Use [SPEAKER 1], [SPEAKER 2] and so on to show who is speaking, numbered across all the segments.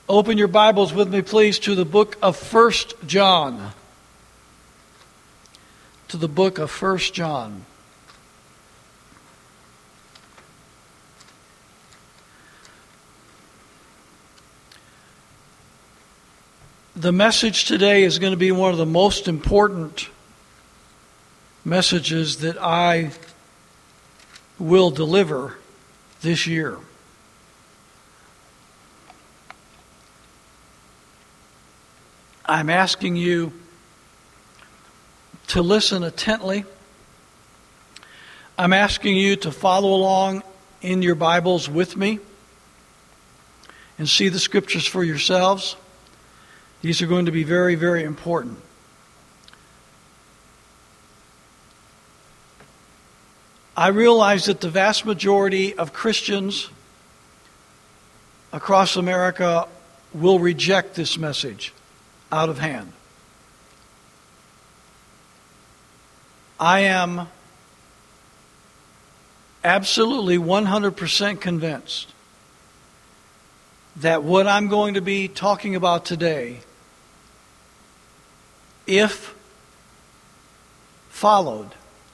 [SPEAKER 1] Open your Bibles with me, please, to the book of 1 John. To the book of 1 John. The message today is going to be one of the most important messages that I will deliver this year. I'm asking you to listen intently. I'm asking you to follow along in your Bibles with me and see the scriptures for yourselves. These are going to be very, very important. I realize that the vast majority of Christians across America will reject this message out of hand. I am absolutely 100% convinced that what I'm going to be talking about today, if followed,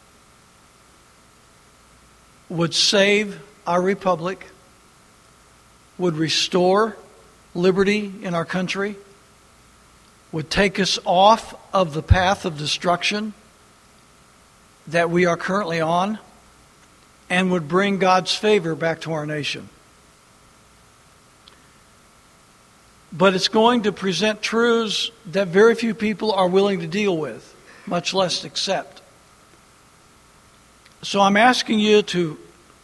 [SPEAKER 1] would save our republic, would restore liberty in our country, would take us off of the path of destruction that we are currently on, and would bring God's favor back to our nation. But it's going to present truths that very few people are willing to deal with, much less accept. So I'm asking you to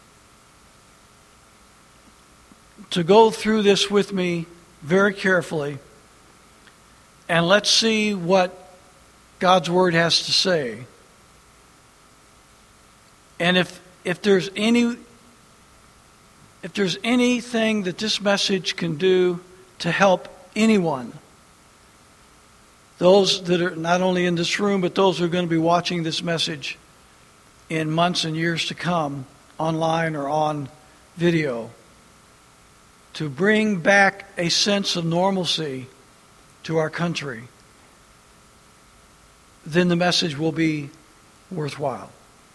[SPEAKER 1] go through this with me very carefully, and let's see what God's Word has to say. And if there's anything that this message can do to help anyone, those that are not only in this room, but those who are going to be watching this message in months and years to come, online or on video, to bring back a sense of normalcy to our country, then the message will be worthwhile.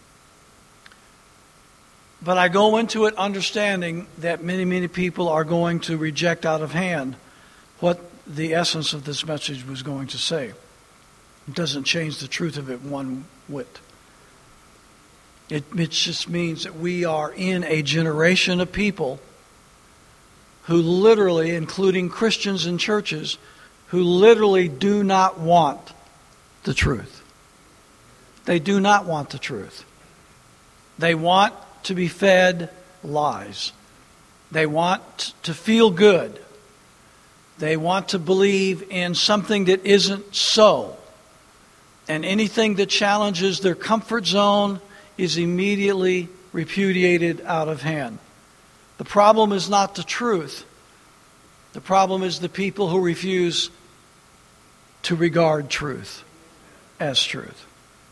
[SPEAKER 1] But I go into it understanding that many, many people are going to reject out of hand what the essence of this message was going to say. It doesn't change the truth of it one whit. It just means that we are in a generation of people who literally, including Christians and churches, who literally do not want the truth. They do not want the truth. They want to be fed lies. They want to feel good. They want to believe in something that isn't so. And anything that challenges their comfort zone is immediately repudiated out of hand. The problem is not the truth. The problem is the people who refuse to regard truth as truth.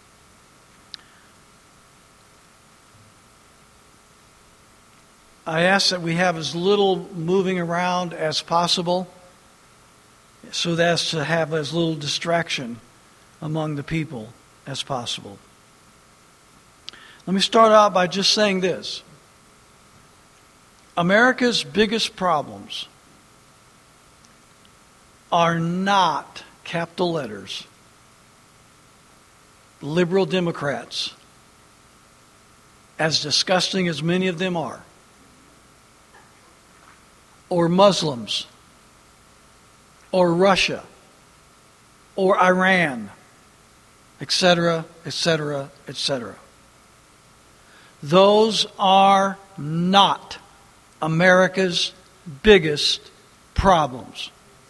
[SPEAKER 1] I ask that we have as little moving around as possible, so as to have as little distraction among the people as possible. Let me start out by just saying this. America's biggest problems are not, capital letters, liberal Democrats, as disgusting as many of them are, or Muslims, or Russia, or Iran, etc., etc., etc. Those are not America's biggest problems.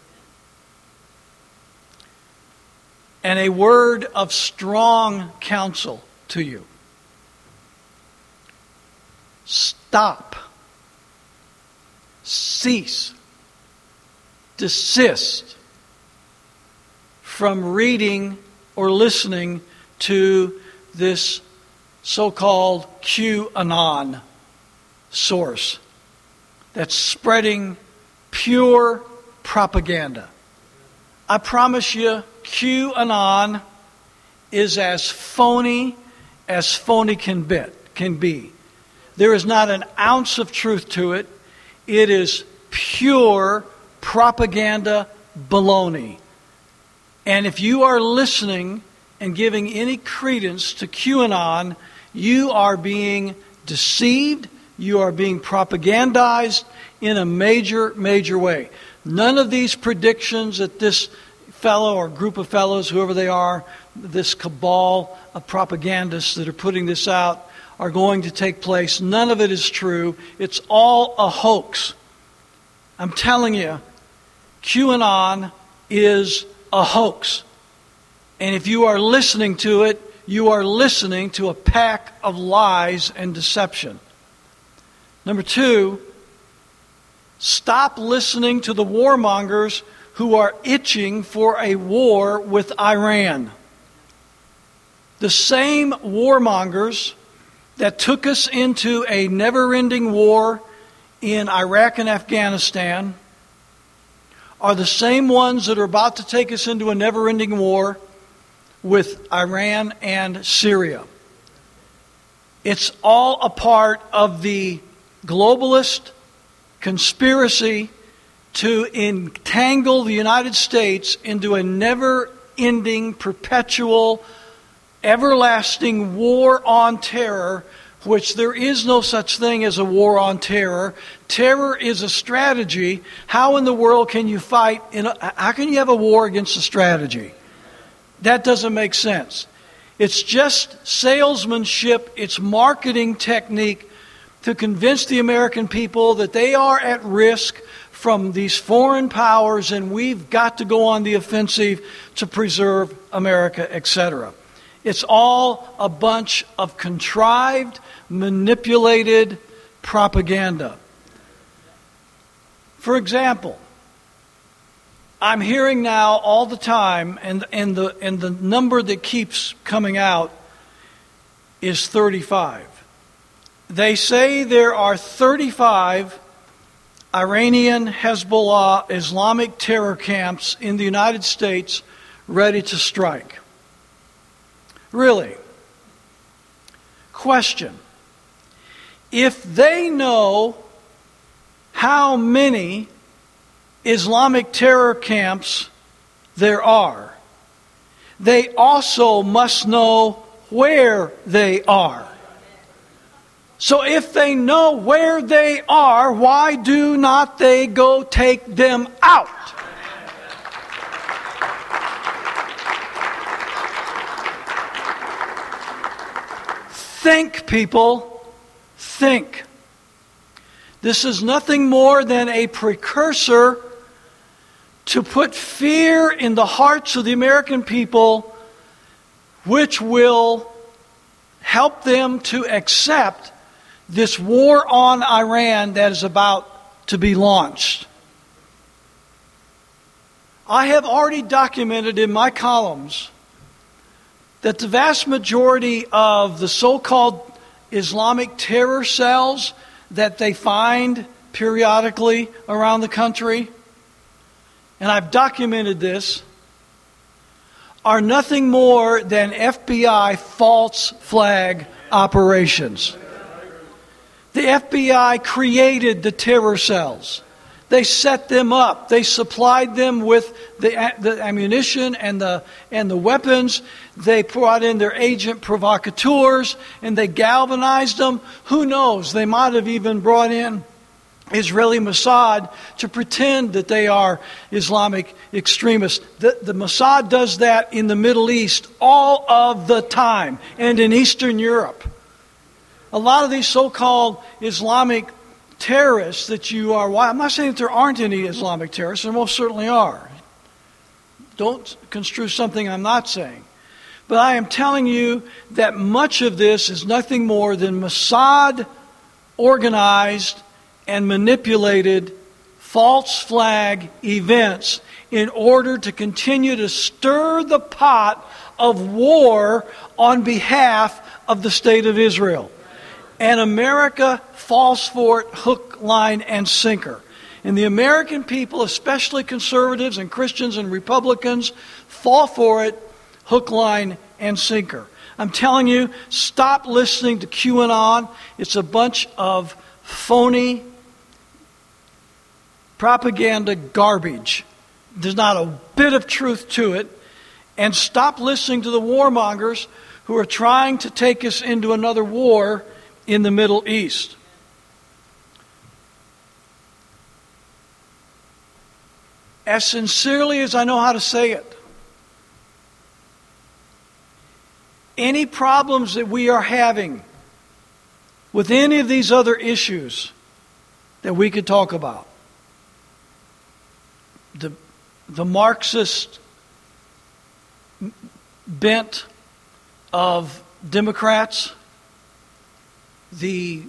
[SPEAKER 1] And a word of strong counsel to you. Stop. Cease. Desist from reading or listening to this so-called QAnon source that's spreading pure propaganda. I promise you, QAnon is as phony can be. There is not an ounce of truth to it. It is pure propaganda baloney. And if you are listening and giving any credence to QAnon, you are being deceived. You are being propagandized in a major, major way. None of these predictions that this fellow or group of fellows, whoever they are, this cabal of propagandists that are putting this out, are going to take place. None of it is true. It's all a hoax. I'm telling you, QAnon is a hoax. And if you are listening to it, you are listening to a pack of lies and deception. Number 2, stop listening to the warmongers who are itching for a war with Iran. The same warmongers that took us into a never-ending war in Iraq and Afghanistan are the same ones that are about to take us into a never-ending war with Iran and Syria. It's all a part of the globalist conspiracy to entangle the United States into a never-ending, perpetual, everlasting war on terror, which there is no such thing as a war on terror. Terror is a strategy. How in the world can you fight? How can you have a war against a strategy? That doesn't make sense. It's just salesmanship. It's marketing technique to convince the American people that they are at risk from these foreign powers and we've got to go on the offensive to preserve America, etc. It's all a bunch of contrived, manipulated propaganda. For example, I'm hearing now all the time, and the number that keeps coming out is 35. They say there are 35 Iranian Hezbollah Islamic terror camps in the United States ready to strike. Really? Question. If they know how many Islamic terror camps there are, they also must know where they are. So if they know where they are, why do not they go take them out? Think, people. Think. This is nothing more than a precursor to put fear in the hearts of the American people, which will help them to accept this war on Iran that is about to be launched. I have already documented in my columns that the vast majority of the so-called Islamic terror cells that they find periodically around the country, and I've documented this, are nothing more than FBI false flag operations. The FBI created the terror cells. They set them up. They supplied them with the ammunition and the weapons. They brought in their agent provocateurs and they galvanized them. Who knows? They might have even brought in Israeli Mossad to pretend that they are Islamic extremists. The Mossad does that in the Middle East all of the time and in Eastern Europe. A lot of these so-called Islamic terrorists that you are... I'm not saying that there aren't any Islamic terrorists. There most certainly are. Don't construe something I'm not saying. But I am telling you that much of this is nothing more than Mossad organized and manipulated false flag events in order to continue to stir the pot of war on behalf of the State of Israel. And America falls for it hook, line, and sinker. And the American people, especially conservatives and Christians and Republicans, fall for it hook, line, and sinker. I'm telling you, stop listening to QAnon. It's a bunch of phony propaganda garbage. There's not a bit of truth to it. And stop listening to the warmongers who are trying to take us into another war in the Middle East. As sincerely as I know how to say it, any problems that we are having with any of these other issues that we could talk about, the Marxist bent of Democrats, the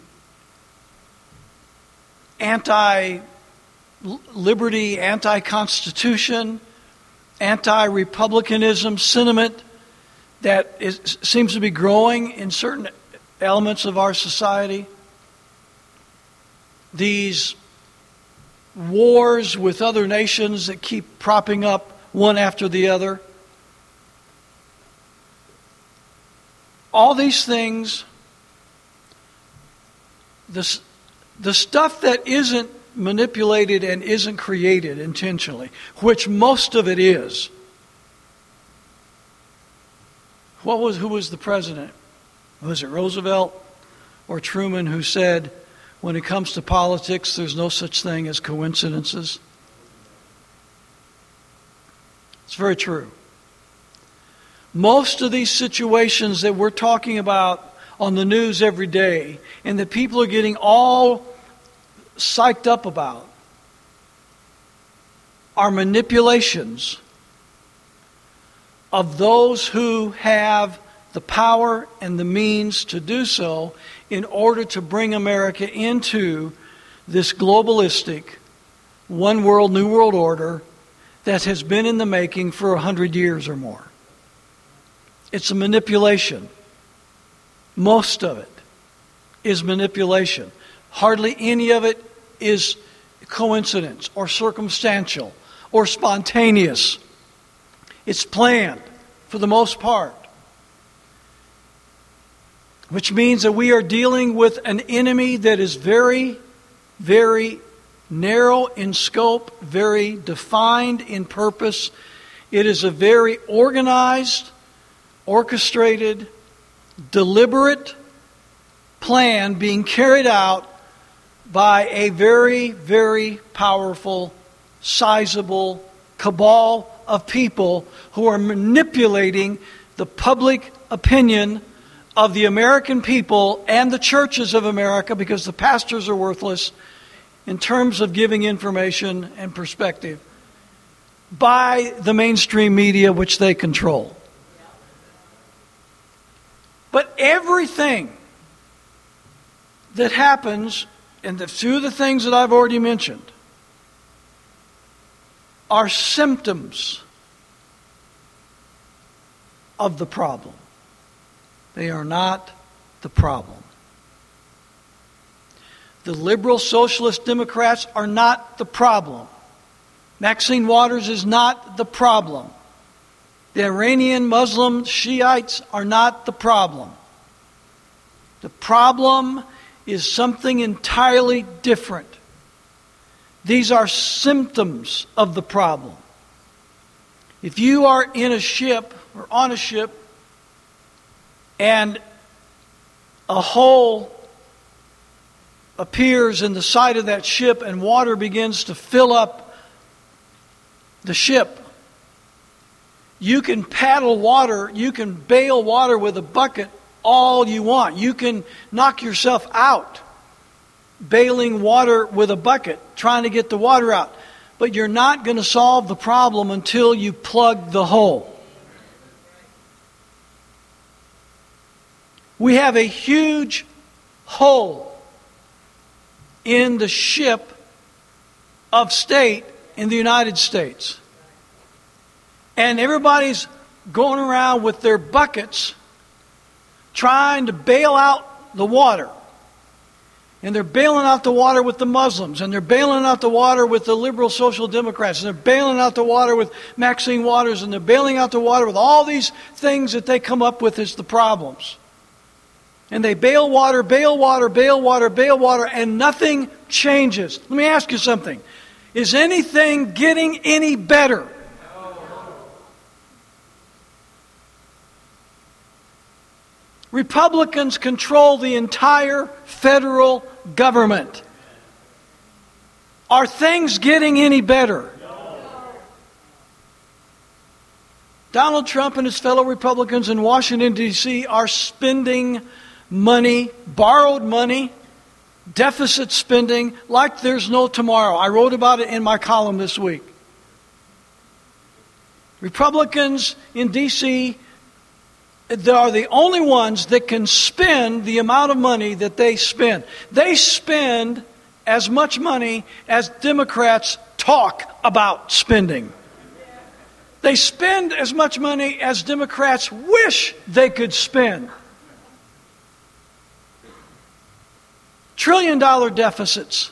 [SPEAKER 1] anti-liberty, anti-constitution, anti-republicanism sentiment that seems to be growing in certain elements of our society, these wars with other nations that keep propping up one after the other. All these things, the stuff that isn't manipulated and isn't created intentionally, which most of it is. Who was the president? Was it Roosevelt or Truman who said, when it comes to politics, there's no such thing as coincidences? It's very true. Most of these situations that we're talking about on the news every day and that people are getting all psyched up about are manipulations of those who have the power and the means to do so in order to bring America into this globalistic one world, new world order that has been in the making for 100 years or more. It's a manipulation. Most of it is manipulation. Hardly any of it is coincidence or circumstantial or spontaneous. It's planned for the most part. Which means that we are dealing with an enemy that is very, very narrow in scope, very defined in purpose. It is a very organized, orchestrated, deliberate plan being carried out by a very, very powerful, sizable cabal of people who are manipulating the public opinion of the American people and the churches of America, because the pastors are worthless, in terms of giving information and perspective by the mainstream media which they control. But everything that happens, and through the things that I've already mentioned, are symptoms of the problem. They are not the problem. The liberal socialist Democrats are not the problem. Maxine Waters is not the problem. The Iranian Muslim Shiites are not the problem. The problem is something entirely different. These are symptoms of the problem. If you are in a ship or on a ship and a hole appears in the side of that ship and water begins to fill up the ship, you can paddle water, you can bail water with a bucket all you want. You can knock yourself out bailing water with a bucket, trying to get the water out. But you're not going to solve the problem until you plug the hole. We have a huge hole in the ship of state in the United States. And everybody's going around with their buckets trying to bail out the water. And they're bailing out the water with the Muslims, and they're bailing out the water with the liberal social democrats, and they're bailing out the water with Maxine Waters, and they're bailing out the water with all these things that they come up with as the problems. And they bail water, bail water, bail water, bail water, and nothing changes. Let me ask you something. Is anything getting any better? Republicans control the entire federal government. Are things getting any better? Donald Trump and his fellow Republicans in Washington, D.C. are spending money, borrowed money, deficit spending like there's no tomorrow. I wrote about it in my column this week. Republicans in D.C. they are the only ones that can spend the amount of money that they spend. They spend as much money as Democrats talk about spending. They spend as much money as Democrats wish they could spend. $1 trillion deficits.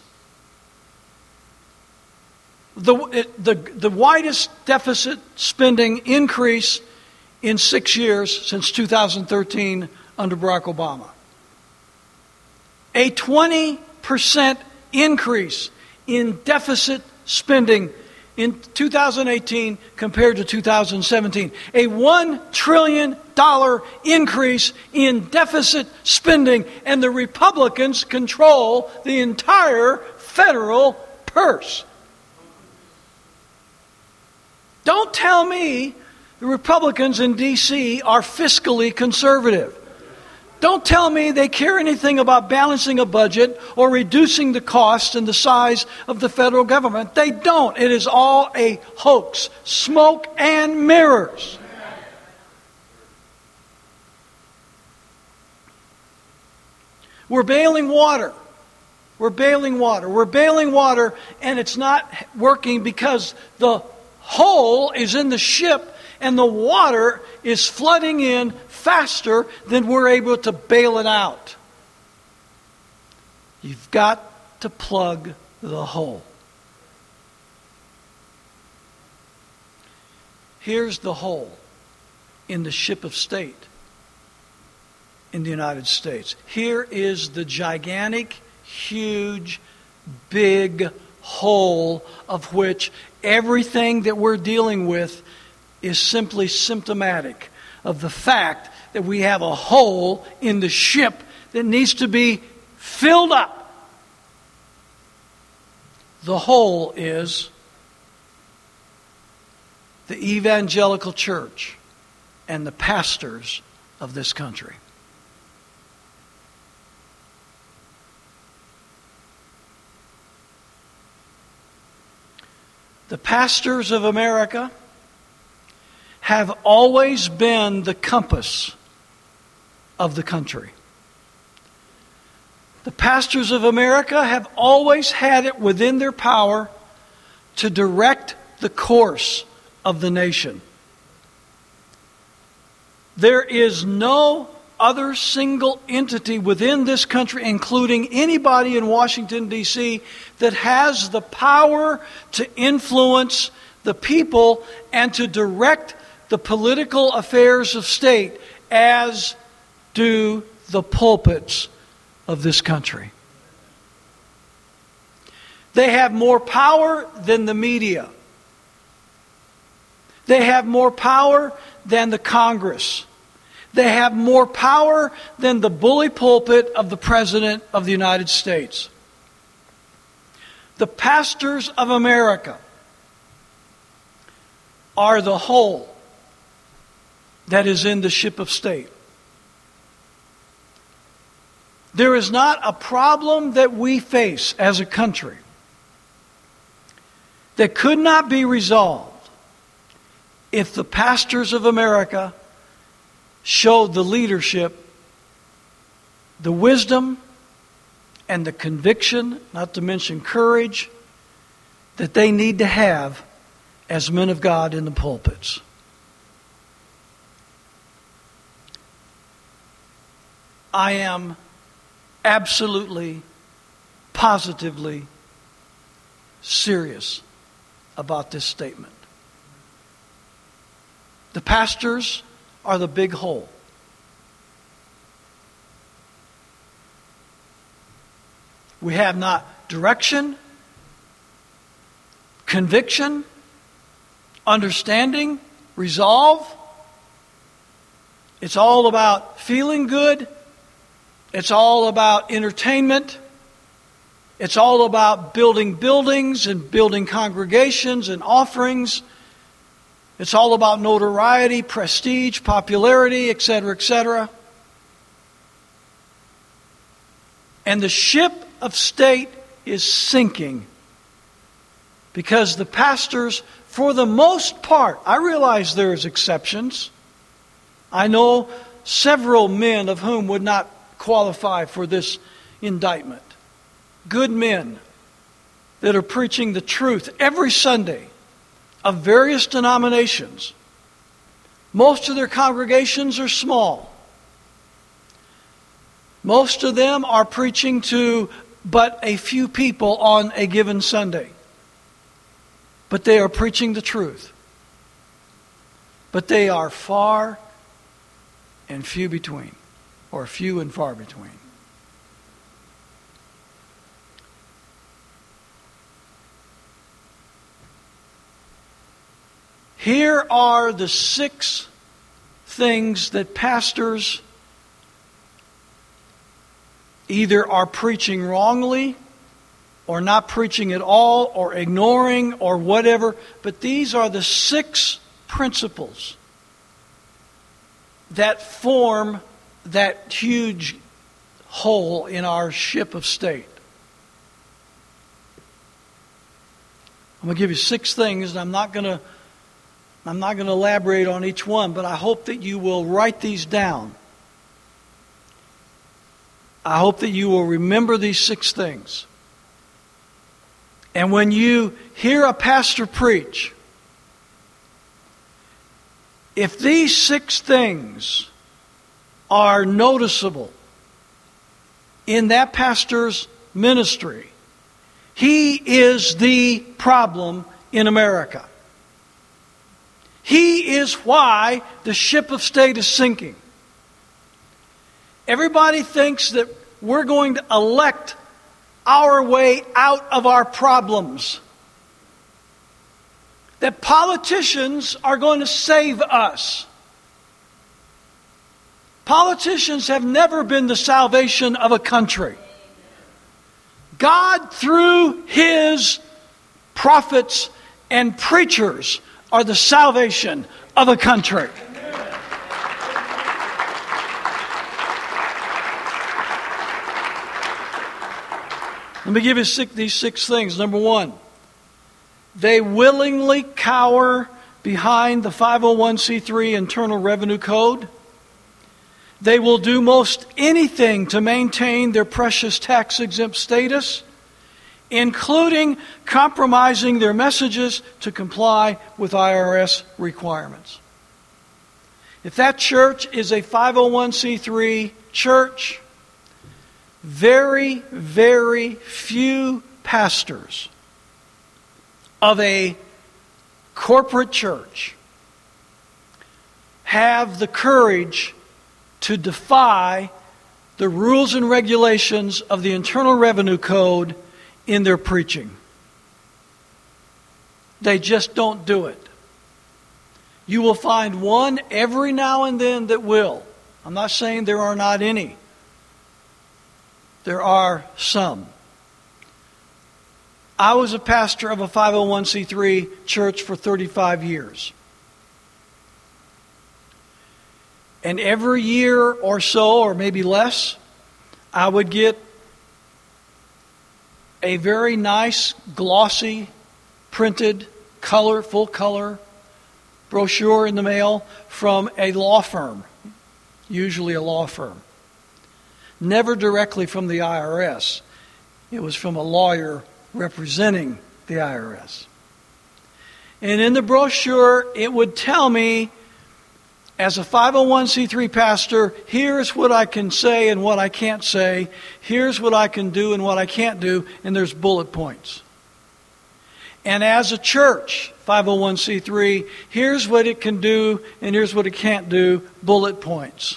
[SPEAKER 1] The widest deficit spending increase in 6 years since 2013 under Barack Obama. A 20% increase in deficit spending in 2018 compared to 2017. A $1 trillion increase in deficit spending, and the Republicans control the entire federal purse. Don't tell me the Republicans in D.C. are fiscally conservative. Don't tell me they care anything about balancing a budget or reducing the cost and the size of the federal government. They don't. It is all a hoax, smoke and mirrors. We're bailing water. We're bailing water. We're bailing water, and it's not working because the hole is in the ship and the water is flooding in faster than we're able to bail it out. You've got to plug the hole. Here's the hole in the ship of state in the United States. Here is the gigantic, huge, big hole of which everything that we're dealing with is simply symptomatic of the fact that we have a hole in the ship that needs to be filled up. The hole is the evangelical church and the pastors of this country. The pastors of America have always been the compass of the country. The pastors of America have always had it within their power to direct the course of the nation. There is no other single entity within this country, including anybody in Washington, D.C., that has the power to influence the people and to direct the political affairs of state as do the pulpits of this country. They have more power than the media. They have more power than the Congress. They have more power than the bully pulpit of the President of the United States. The pastors of America are the hole that is in the ship of state. There is not a problem that we face as a country that could not be resolved if the pastors of America showed the leadership, the wisdom, and the conviction, not to mention courage, that they need to have as men of God in the pulpits. I am absolutely positively serious about this statement. The pastors are the big hole. We have not direction, conviction, understanding, resolve. It's all about feeling good. It's all about entertainment. It's all about building buildings and building congregations and offerings. It's all about notoriety, prestige, popularity, etc., etc. And the ship of state is sinking because the pastors, for the most part, I realize there's exceptions. I know several men of whom would not qualify for this indictment. Good men that are preaching the truth every Sunday of various denominations. Most of their congregations are small. Most of them are preaching to but a few people on a given Sunday. But they are preaching the truth. But they are far and few between, or few and far between. Here are the 6 things that pastors either are preaching wrongly or not preaching at all or ignoring or whatever. But these are the 6 principles that form that huge hole in our ship of state. I'm going to give you 6 things, and I'm not going to elaborate on each one, but I hope that you will write these down. I hope that you will remember these 6 things. And when you hear a pastor preach, if these 6 things are noticeable in that pastor's ministry, he is the problem in America. He is why the ship of state is sinking. Everybody thinks that we're going to elect our way out of our problems. That politicians are going to save us. Politicians have never been the salvation of a country. God, through His prophets and preachers, are the salvation of a country. Let me give you these 6 things. Number 1, they willingly cower behind the 501c3 Internal Revenue Code. They will do most anything to maintain their precious tax-exempt status, including compromising their messages to comply with IRS requirements. If that church is a 501c3 church, very, very few pastors of a corporate church have the courage to defy the rules and regulations of the Internal Revenue Code in their preaching. They just don't do it. You will find one every now and then that will. I'm not saying there are not any. There are some. I was a pastor of a 501c3 church for 35 years. And every year or so, or maybe less, I would get a very nice, glossy, printed, full color brochure in the mail from a law firm, usually a law firm. Never directly from the IRS. It was from a lawyer representing the IRS. And in the brochure, it would tell me As a 501c3 pastor, here's what I can say and what I can't say. Here's what I can do and what I can't do, and there's bullet points. And as a church, 501c3, here's what it can do and here's what it can't do, bullet points.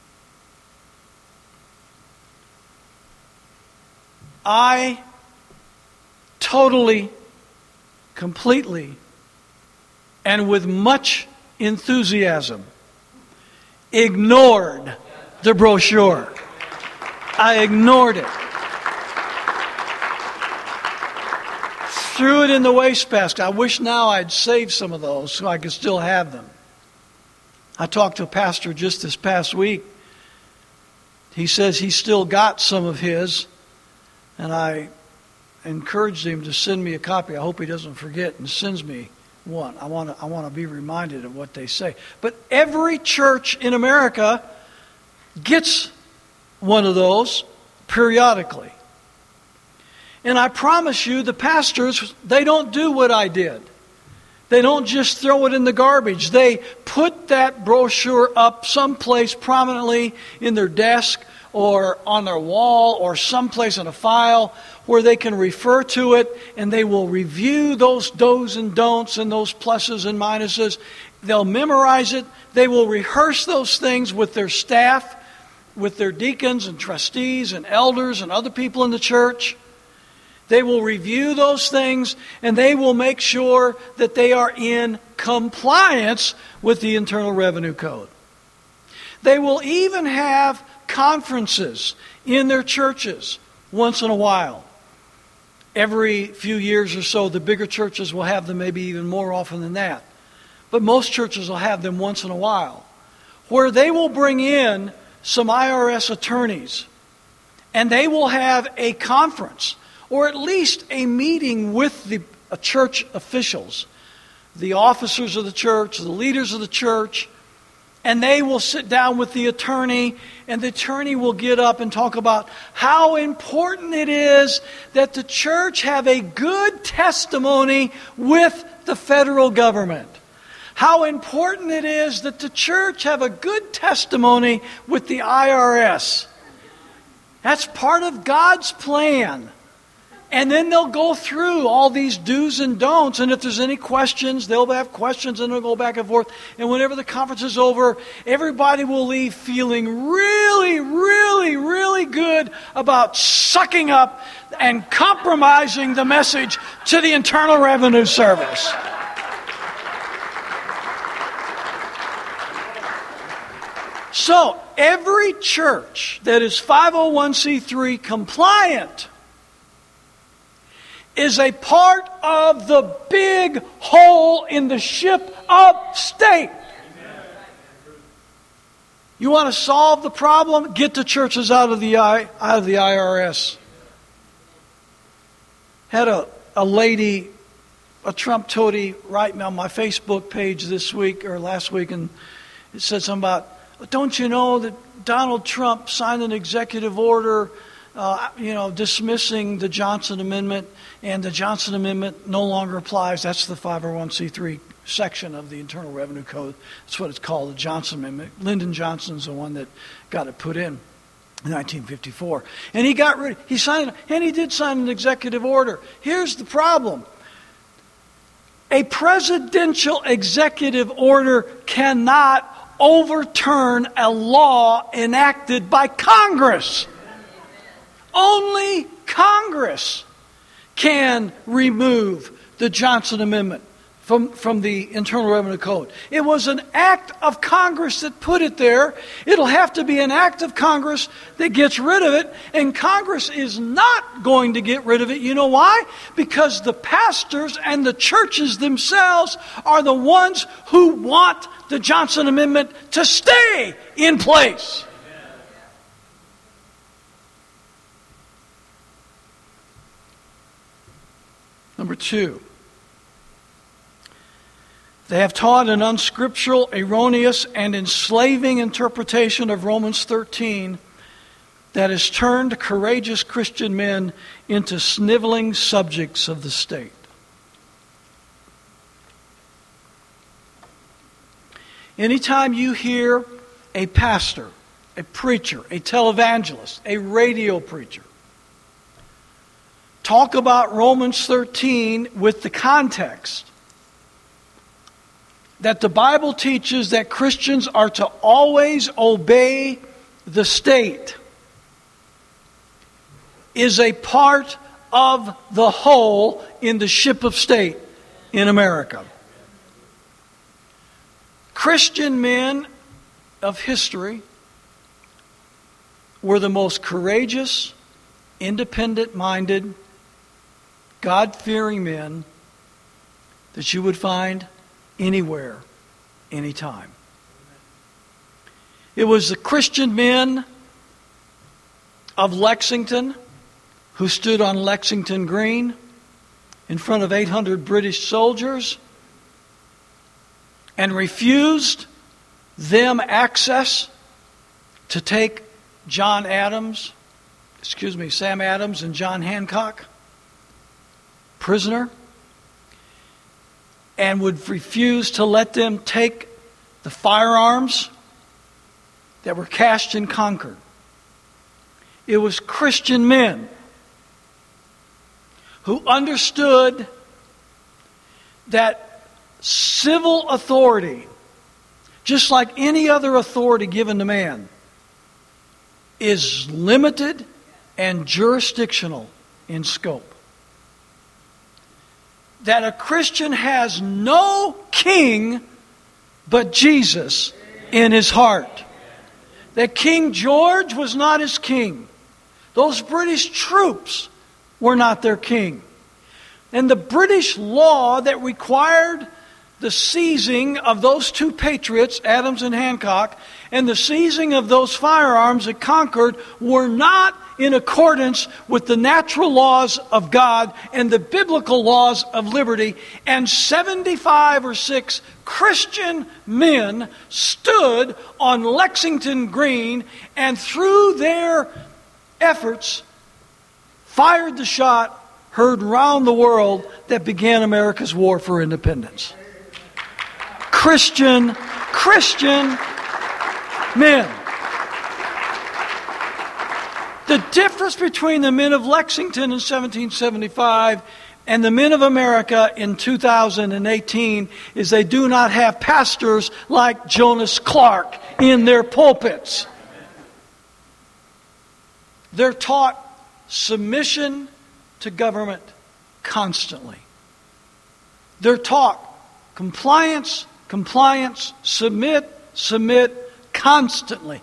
[SPEAKER 1] I totally, completely, and with much enthusiasm ignored the brochure. I ignored it. Threw it in the wastebasket. I wish now I'd saved some of those so I could still have them. I talked to a pastor just this past week. He says he still got some of his, and I encouraged him to send me a copy. I hope he doesn't forget and sends me one. I want to be reminded of what they say. But every church in America gets one of those periodically. And I promise you, the pastors, they don't do what I did. They don't just throw it in the garbage. They put that brochure up someplace prominently in their desk or on their wall or someplace in a file where they can refer to it, and they will review those do's and don'ts and those pluses and minuses. They'll memorize it. They will rehearse those things with their staff, with their deacons and trustees and elders and other people in the church. They will review those things, and they will make sure that they are in compliance with the Internal Revenue Code. They will even have conferences in their churches once in a while. Every few years or so, the bigger churches will have them, maybe even more often than that. But most churches will have them once in a while, where they will bring in some IRS attorneys, and they will have a conference, or at least a meeting with the church officials, the officers of the church, the leaders of the church, and they will sit down with the attorney, and the attorney will get up and talk about how important it is that the church have a good testimony with the federal government. How important it is that the church have a good testimony with the IRS. That's part of God's plan. And then they'll go through all these do's and don'ts. And if there's any questions, they'll have questions and they'll go back and forth. And whenever the conference is over, everybody will leave feeling really, really, really good about sucking up and compromising the message to the Internal Revenue Service. So, every church that is 501c3 compliant is a part of the big hole in the ship of state. You want to solve the problem? Get the churches out of the IRS. Had a lady, a Trump toady, write me on my Facebook page this week or last week, and it said something about, don't you know that Donald Trump signed an executive order dismissing the Johnson Amendment, and the Johnson Amendment no longer applies. That's the 501c3 section of the Internal Revenue Code. That's what it's called, the Johnson Amendment. Lyndon Johnson's the one that got it put in 1954. And he did sign an executive order. Here's the problem. A presidential executive order cannot overturn a law enacted by Congress. Only Congress can remove the Johnson Amendment from the Internal Revenue Code. It was an act of Congress that put it there. It'll have to be an act of Congress that gets rid of it, and Congress is not going to get rid of it. You know why? Because the pastors and the churches themselves are the ones who want the Johnson Amendment to stay in place. Number 2, they have taught an unscriptural, erroneous, and enslaving interpretation of Romans 13 that has turned courageous Christian men into sniveling subjects of the state. Anytime you hear a pastor, a preacher, a televangelist, a radio preacher talk about Romans 13 with the context that the Bible teaches that Christians are to always obey the state, is a part of the whole in the ship of state in America. Christian men of history were the most courageous, independent-minded, God-fearing men that you would find anywhere, anytime. It was the Christian men of Lexington who stood on Lexington Green in front of 800 British soldiers and refused them access to take Sam Adams and John Hancock prisoner, and would refuse to let them take the firearms that were cached in Concord. It was Christian men who understood that civil authority, just like any other authority given to man, is limited and jurisdictional in scope. That a Christian has no king but Jesus in his heart. That King George was not his king. Those British troops were not their king. And the British law that required the seizing of those two patriots, Adams and Hancock, and the seizing of those firearms at Concord were not in accordance with the natural laws of God and the biblical laws of liberty. And 75 or 6 Christian men stood on Lexington Green and through their efforts fired the shot heard round the world that began America's war for independence. Christian men. The difference between the men of Lexington in 1775 and the men of America in 2018 is they do not have pastors like Jonas Clark in their pulpits. They're taught submission to government constantly. They're taught compliance, submit, constantly.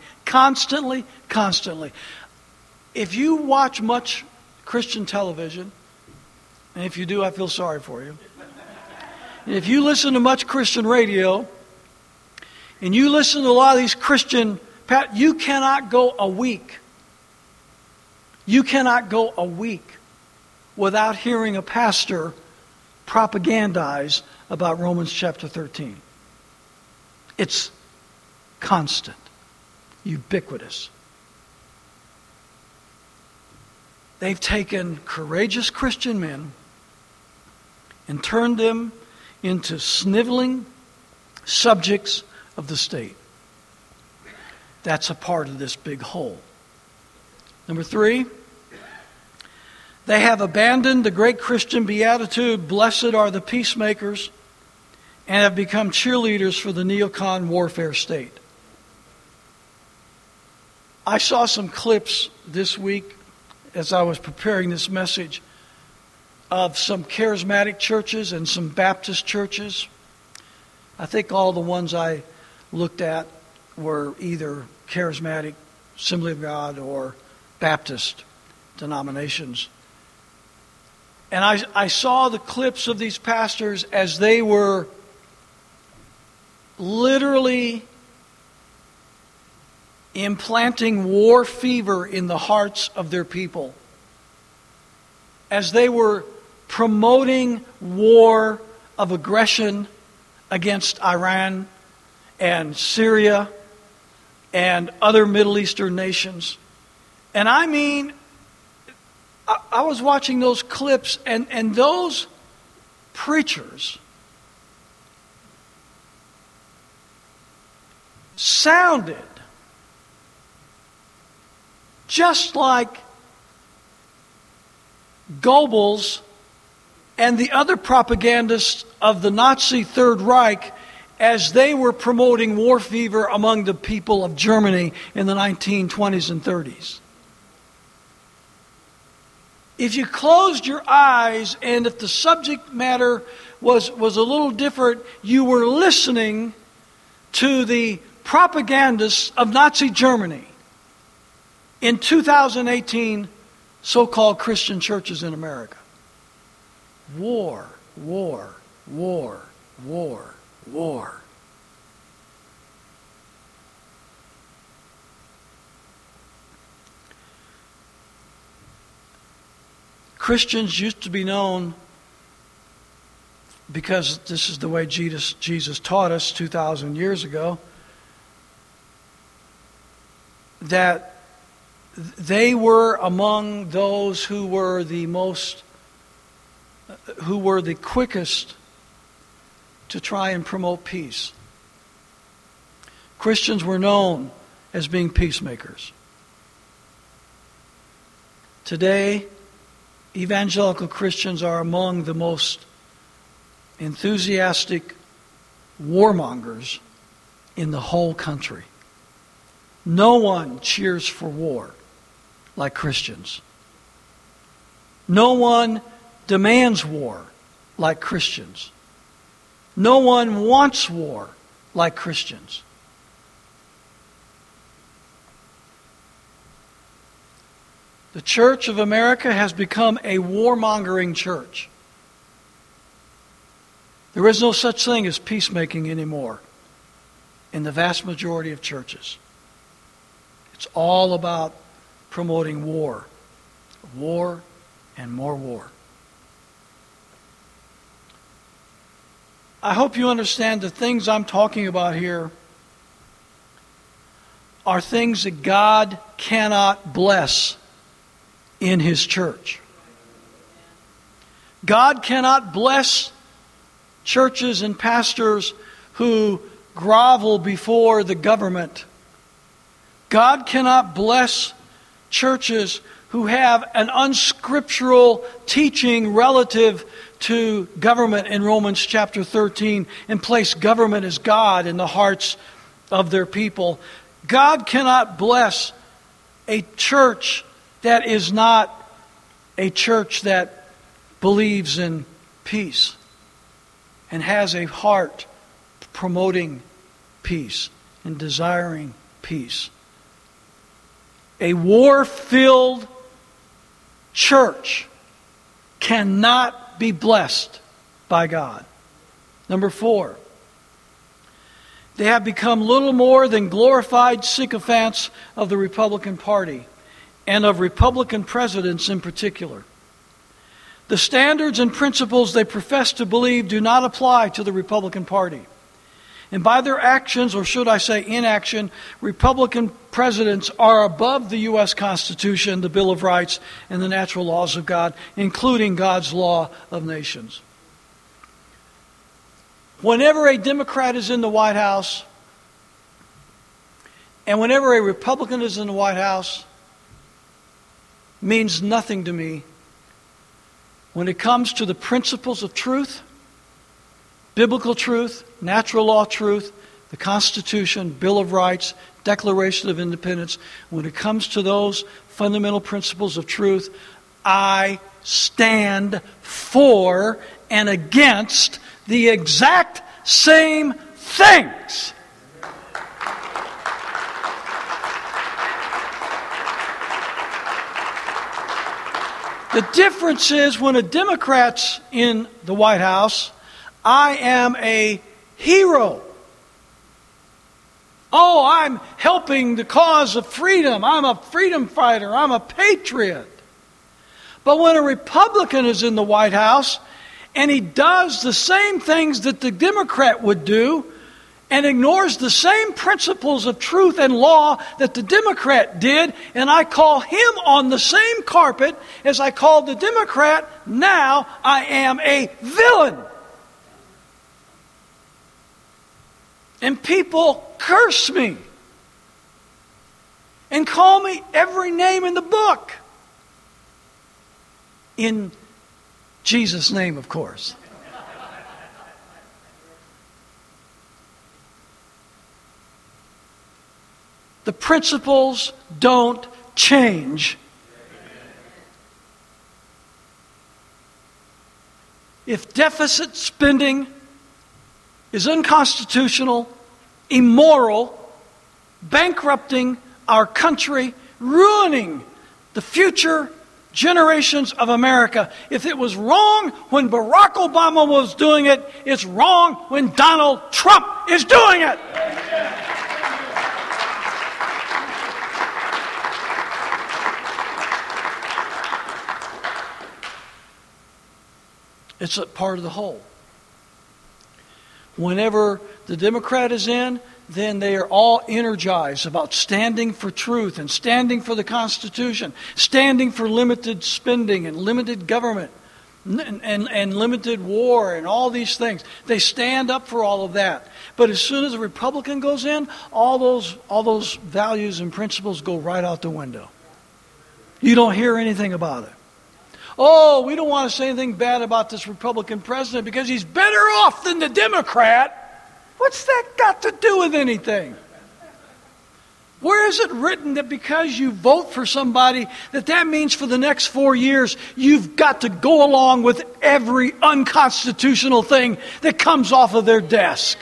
[SPEAKER 1] If you watch much Christian television, and if you do, I feel sorry for you. And if you listen to much Christian radio, and you listen to a lot of these Christian, you cannot go a week. You cannot go a week without hearing a pastor propagandize about Romans chapter 13. It's constant, ubiquitous. They've taken courageous Christian men and turned them into sniveling subjects of the state. That's a part of this big whole. Number 3, they have abandoned the great Christian beatitude, blessed are the peacemakers, and have become cheerleaders for the neocon warfare state. I saw some clips this week as I was preparing this message of some charismatic churches and some Baptist churches. I think all the ones I looked at were either charismatic, Assembly of God, or Baptist denominations. And I saw the clips of these pastors as they were literally implanting war fever in the hearts of their people, as they were promoting war of aggression against Iran and Syria and other Middle Eastern nations. And I mean, I was watching those clips, and those preachers sounded just like Goebbels and the other propagandists of the Nazi Third Reich as they were promoting war fever among the people of Germany in the 1920s and 30s. If you closed your eyes and if the subject matter was a little different, you were listening to the propagandists of Nazi Germany in 2018 so-called Christian churches in America. War, war, war, war, war. Christians used to be known, because this is the way Jesus taught us 2,000 years ago, that they were among those who were the quickest to try and promote peace. Christians were known as being peacemakers. Today, evangelical Christians are among the most enthusiastic warmongers in the whole country. No one cheers for war like Christians. No one demands war like Christians. No one wants war like Christians. The Church of America has become a warmongering church. There is no such thing as peacemaking anymore in the vast majority of churches. It's all about promoting war. War and more war. I hope you understand the things I'm talking about here are things that God cannot bless in His church. God cannot bless churches and pastors who grovel before the government. God cannot bless churches who have an unscriptural teaching relative to government in Romans chapter 13 and place government as God in the hearts of their people. God cannot bless a church that is not a church that believes in peace and has a heart promoting peace and desiring peace. A war-filled church cannot be blessed by God. Number 4, they have become little more than glorified sycophants of the Republican Party and of Republican presidents in particular. The standards and principles they profess to believe do not apply to the Republican Party. And by their actions, or should I say inaction, Republican presidents are above the U.S. Constitution, the Bill of Rights, and the natural laws of God, including God's law of nations. Whenever a Democrat is in the White House, and whenever a Republican is in the White House, means nothing to me when it comes to the principles of truth, biblical truth, natural law truth, the Constitution, Bill of Rights, Declaration of Independence. When it comes to those fundamental principles of truth, I stand for and against the exact same things. The difference is when a Democrat's in the White House, I am a hero. Oh, I'm helping the cause of freedom. I'm a freedom fighter. I'm a patriot. But when a Republican is in the White House and he does the same things that the Democrat would do and ignores the same principles of truth and law that the Democrat did, and I call him on the same carpet as I called the Democrat, now I am a villain. And people curse me and call me every name in the book. In Jesus' name, of course. The principles don't change. If deficit spending is unconstitutional, immoral, bankrupting our country, ruining the future generations of America, if it was wrong when Barack Obama was doing it, it's wrong when Donald Trump is doing it. It's a part of the whole. Whenever the Democrat is in, then they are all energized about standing for truth and standing for the Constitution, standing for limited spending and limited government and limited war and all these things. They stand up for all of that. But as soon as a Republican goes in, all those values and principles go right out the window. You don't hear anything about it. Oh, we don't want to say anything bad about this Republican president because he's better off than the Democrat. What's that got to do with anything? Where is it written that because you vote for somebody, that means for the next 4 years you've got to go along with every unconstitutional thing that comes off of their desk?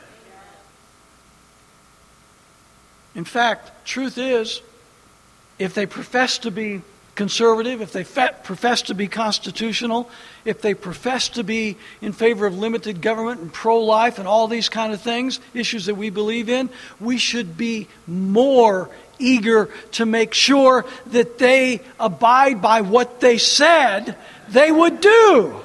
[SPEAKER 1] In fact, truth is, if they profess to be conservative, if they profess to be constitutional, if they profess to be in favor of limited government and pro-life and all these kind of things, issues that we believe in, we should be more eager to make sure that they abide by what they said they would do.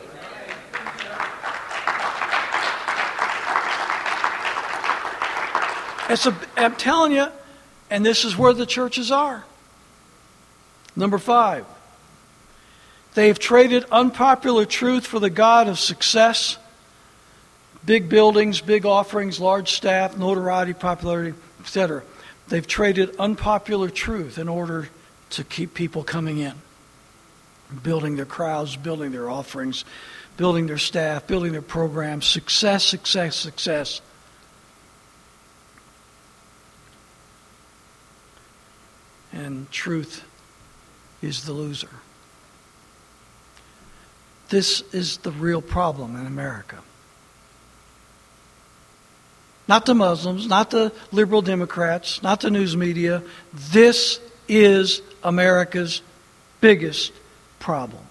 [SPEAKER 1] I'm telling you, and this is where the churches are. Number 5, they've traded unpopular truth for the God of success. Big buildings, big offerings, large staff, notoriety, popularity, etc. They've traded unpopular truth in order to keep people coming in. Building their crowds, building their offerings, building their staff, building their programs. Success, success, success. And truth is the loser. This is the real problem in America. Not the Muslims, not the liberal Democrats, not the news media. This is America's biggest problem.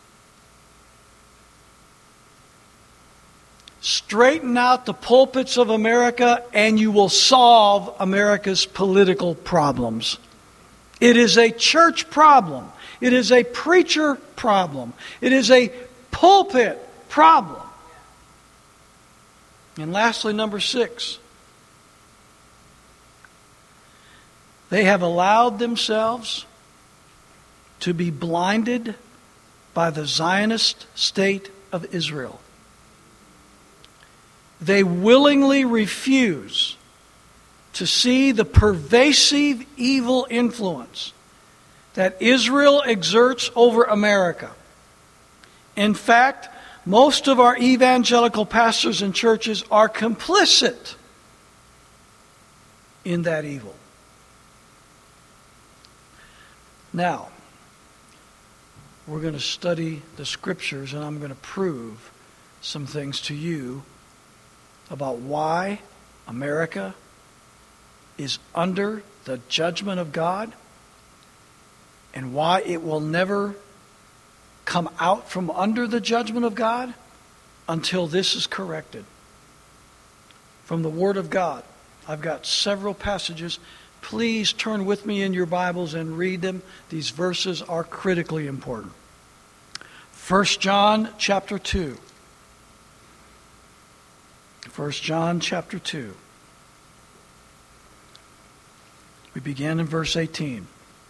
[SPEAKER 1] Straighten out the pulpits of America and you will solve America's political problems. It is a church problem. It is a preacher problem. It is a pulpit problem. And lastly, number 6. They have allowed themselves to be blinded by the Zionist state of Israel. They willingly refuse to see the pervasive evil influence that Israel exerts over America. In fact, most of our evangelical pastors and churches are complicit in that evil. Now, we're going to study the Scriptures, and I'm going to prove some things to you about why America is under the judgment of God and why it will never come out from under the judgment of God until this is corrected. From the Word of God, I've got several passages. Please turn with me in your Bibles and read them. These verses are critically important. 1 John chapter 2. 1 John chapter 2. We begin in verse 18.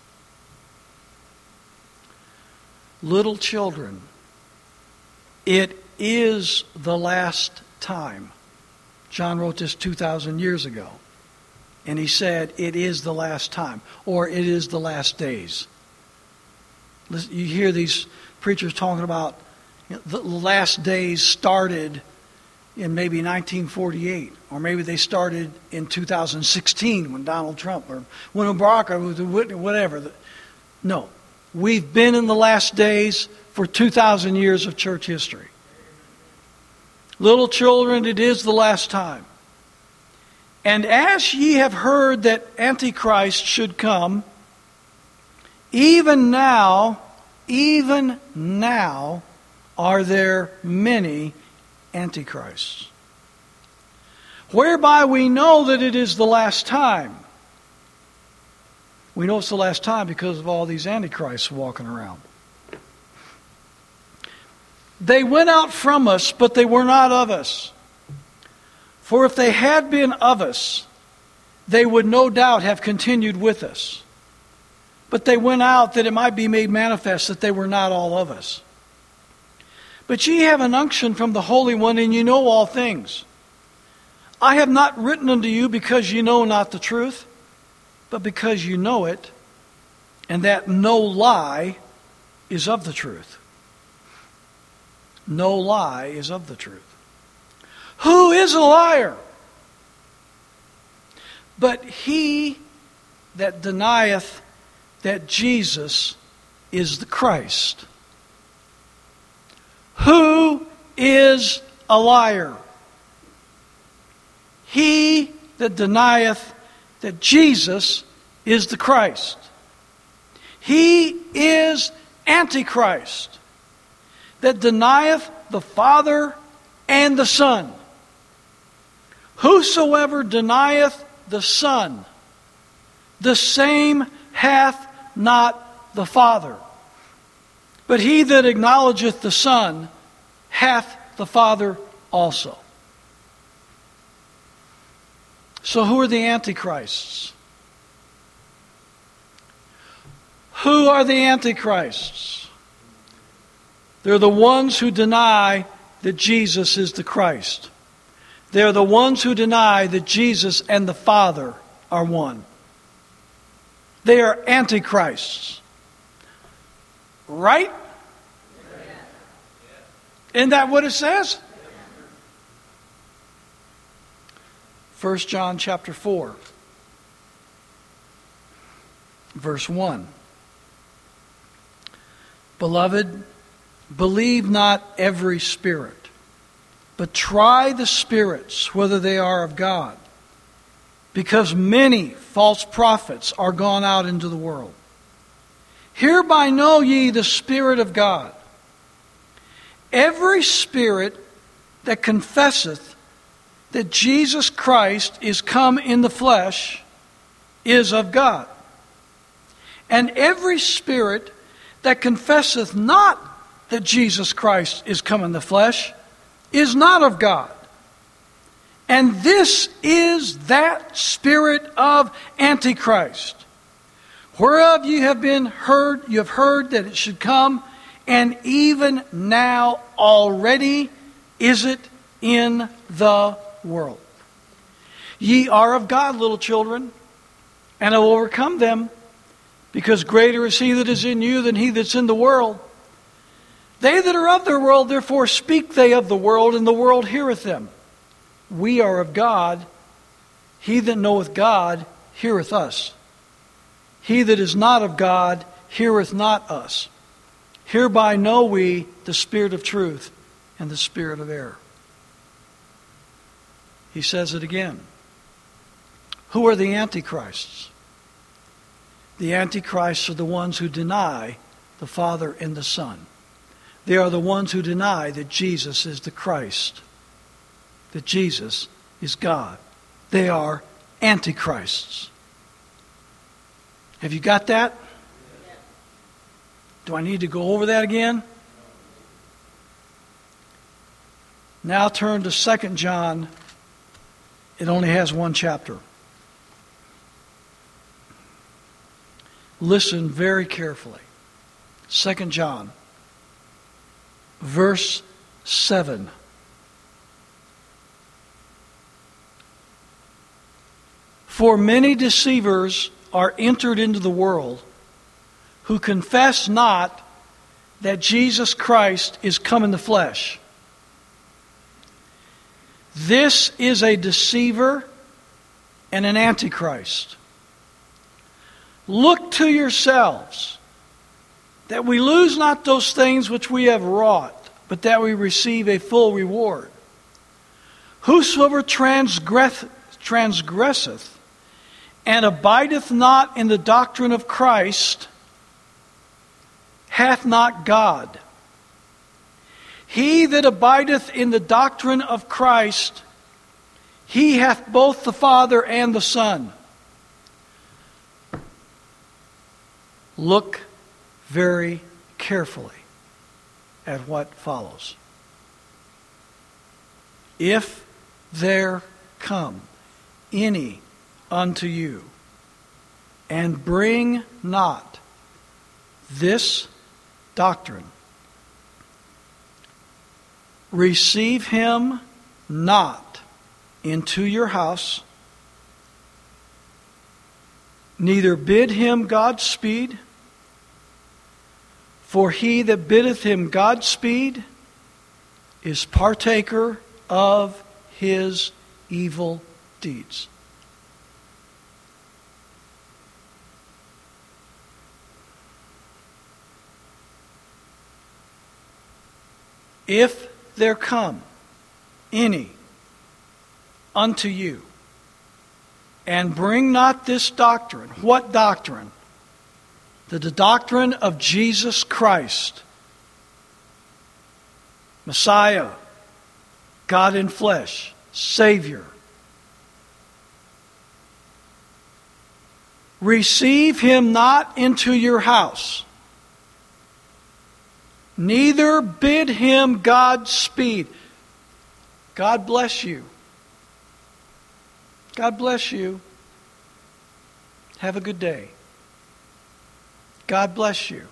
[SPEAKER 1] Little children, it is the last time. John wrote this 2,000 years ago. And he said, it is the last time, or it is the last days. You hear these preachers talking about the last days started in maybe 1948, or maybe they started in 2016 when Donald Trump, or when Barack, or whatever. No. We've been in the last days for 2,000 years of church history. Little children, it is the last time. And as ye have heard that Antichrist should come, even now are there many Antichrists. Whereby we know that it is the last time. We know it's the last time because of all these Antichrists walking around. They went out from us, but they were not of us. For if they had been of us, they would no doubt have continued with us. But they went out that it might be made manifest that they were not all of us. But ye have an unction from the Holy One, and you know all things. I have not written unto you because you know not the truth, but because you know it, and that no lie is of the truth. No lie is of the truth. Who is a liar? But he that denieth that Jesus is the Christ. Who is a liar? He that denieth that Jesus is the Christ. He is Antichrist, that denieth the Father and the Son. Whosoever denieth the Son, the same hath not the Father. But he that acknowledgeth the Son hath the Father also. So who are the Antichrists? Who are the Antichrists? They're the ones who deny that Jesus is the Christ. They're the ones who deny that Jesus and the Father are one. They are Antichrists. Right? Isn't that what it says? 1 John chapter 4, verse 1. Beloved, believe not every spirit, but try the spirits whether they are of God, because many false prophets are gone out into the world. Hereby know ye the Spirit of God. Every spirit that confesseth that Jesus Christ is come in the flesh is of God. And every spirit that confesseth not that Jesus Christ is come in the flesh is not of God. And this is that spirit of Antichrist, whereof you have heard that it should come, and even now already is it in the world. Ye are of God, little children, and have overcome them, because greater is he that is in you than he that's in the world. They that are of the world, therefore speak they of the world, and the world heareth them. We are of God. He that knoweth God heareth us. He that is not of God heareth not us. Hereby know we the spirit of truth and the spirit of error. He says it again. Who are the Antichrists? The Antichrists are the ones who deny the Father and the Son. They are the ones who deny that Jesus is the Christ, that Jesus is God. They are Antichrists. Have you got that? Do I need to go over that again? Now turn to 2 John. It only has one chapter. Listen very carefully. 2 John, verse 7. For many deceivers are entered into the world, who confess not that Jesus Christ is come in the flesh. This is a deceiver and an antichrist. Look to yourselves, that we lose not those things which we have wrought, but that we receive a full reward. Whosoever transgresseth and abideth not in the doctrine of Christ hath not God. He that abideth in the doctrine of Christ, he hath both the Father and the Son. Look very carefully at what follows. If there come any unto you, and bring not this doctrine, receive him not into your house, neither bid him Godspeed, for he that biddeth him Godspeed is partaker of his evil deeds. If there come any unto you, and bring not this doctrine. What doctrine? The doctrine of Jesus Christ, Messiah, God in flesh, Savior. Receive him not into your house, neither bid him Godspeed. God bless you. God bless you. Have a good day. God bless you.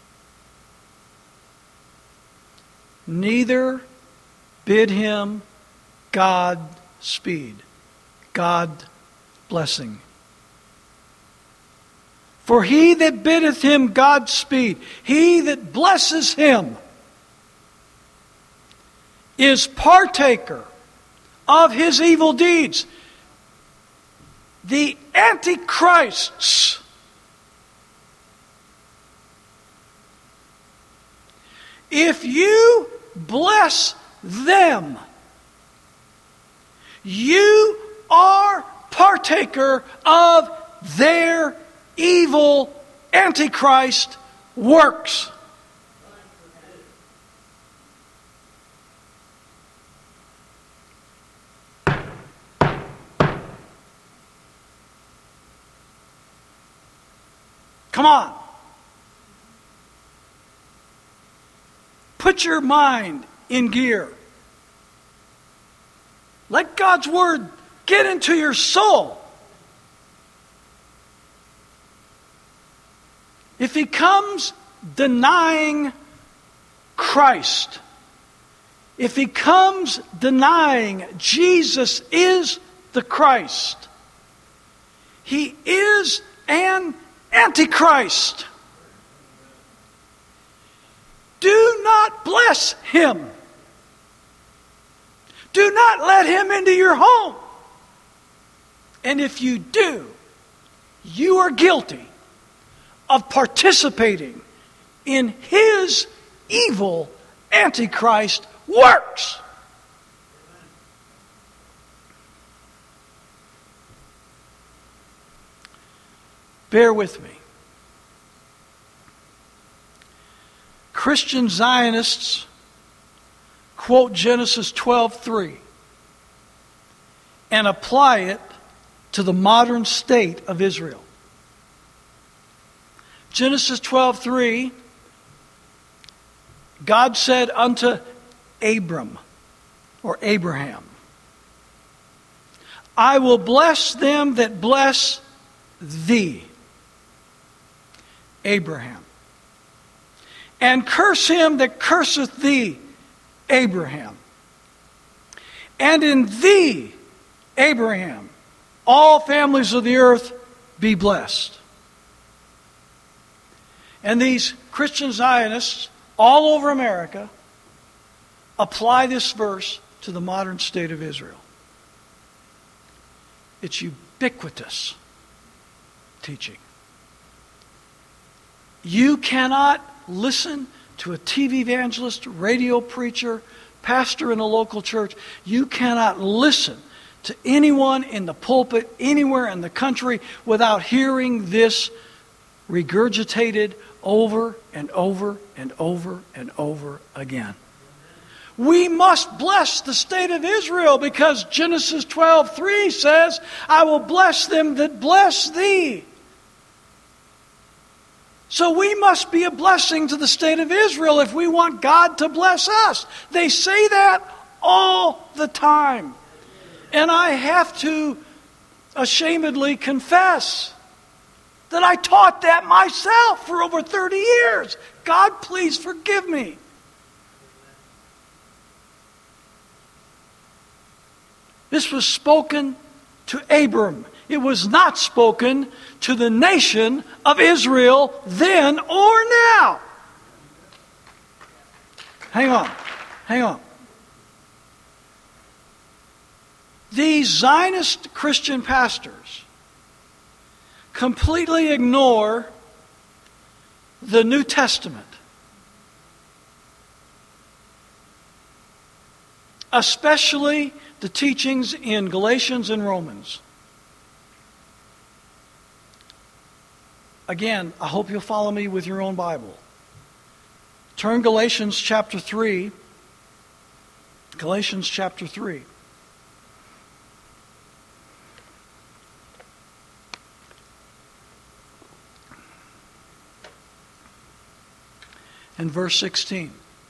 [SPEAKER 1] Neither bid him Godspeed. God blessing. For he that biddeth him Godspeed, he that blesses him, is partaker of his evil deeds. The antichrists, if you bless them, you are partaker of their evil antichrist works. Come on. Put your mind in gear. Let God's Word get into your soul. If he comes denying Christ, if he comes denying Jesus is the Christ, he is an Antichrist. Do not bless him. Do not let him into your home. And if you do, you are guilty of participating in his evil Antichrist works. Bear with me. Christian Zionists quote Genesis 12:3 and apply it to the modern state of Israel. Genesis 12:3, God said unto Abram, or Abraham, I will bless them that bless thee, Abraham, and curse him that curseth thee, Abraham. And in thee, Abraham, all families of the earth be blessed. And these Christian Zionists all over America apply this verse to the modern state of Israel. It's ubiquitous teaching. You cannot listen to a TV evangelist, radio preacher, pastor in a local church. You cannot listen to anyone in the pulpit anywhere in the country without hearing this regurgitated over and over and over and over again. We must bless the state of Israel because Genesis 12:3 says, I will bless them that bless thee. So we must be a blessing to the state of Israel if we want God to bless us. They say that all the time. And I have to ashamedly confess that I taught that myself for over 30 years. God, please forgive me. This was spoken to Abram. It was not spoken to the nation of Israel then or now. Hang on. These Zionist Christian pastors completely ignore the New Testament, especially the teachings in Galatians and Romans. Again, I hope you'll follow me with your own Bible. Turn Galatians chapter 3. Galatians chapter 3. And verse 16.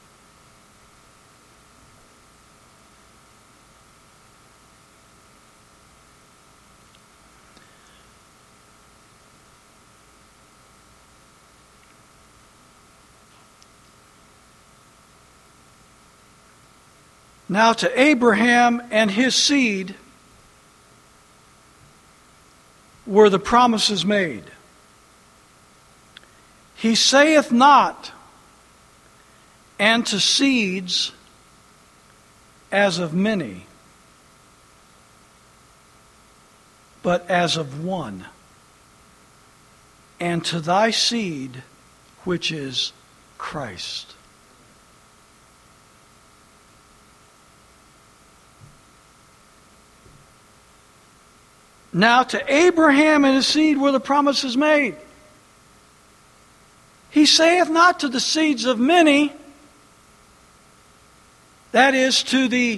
[SPEAKER 1] Now to Abraham and his seed were the promises made. He saith not, and to seeds as of many, but as of one, and to thy seed, which is Christ. Now to Abraham and his seed were the promises made. He saith not to the seeds of many, that is, to the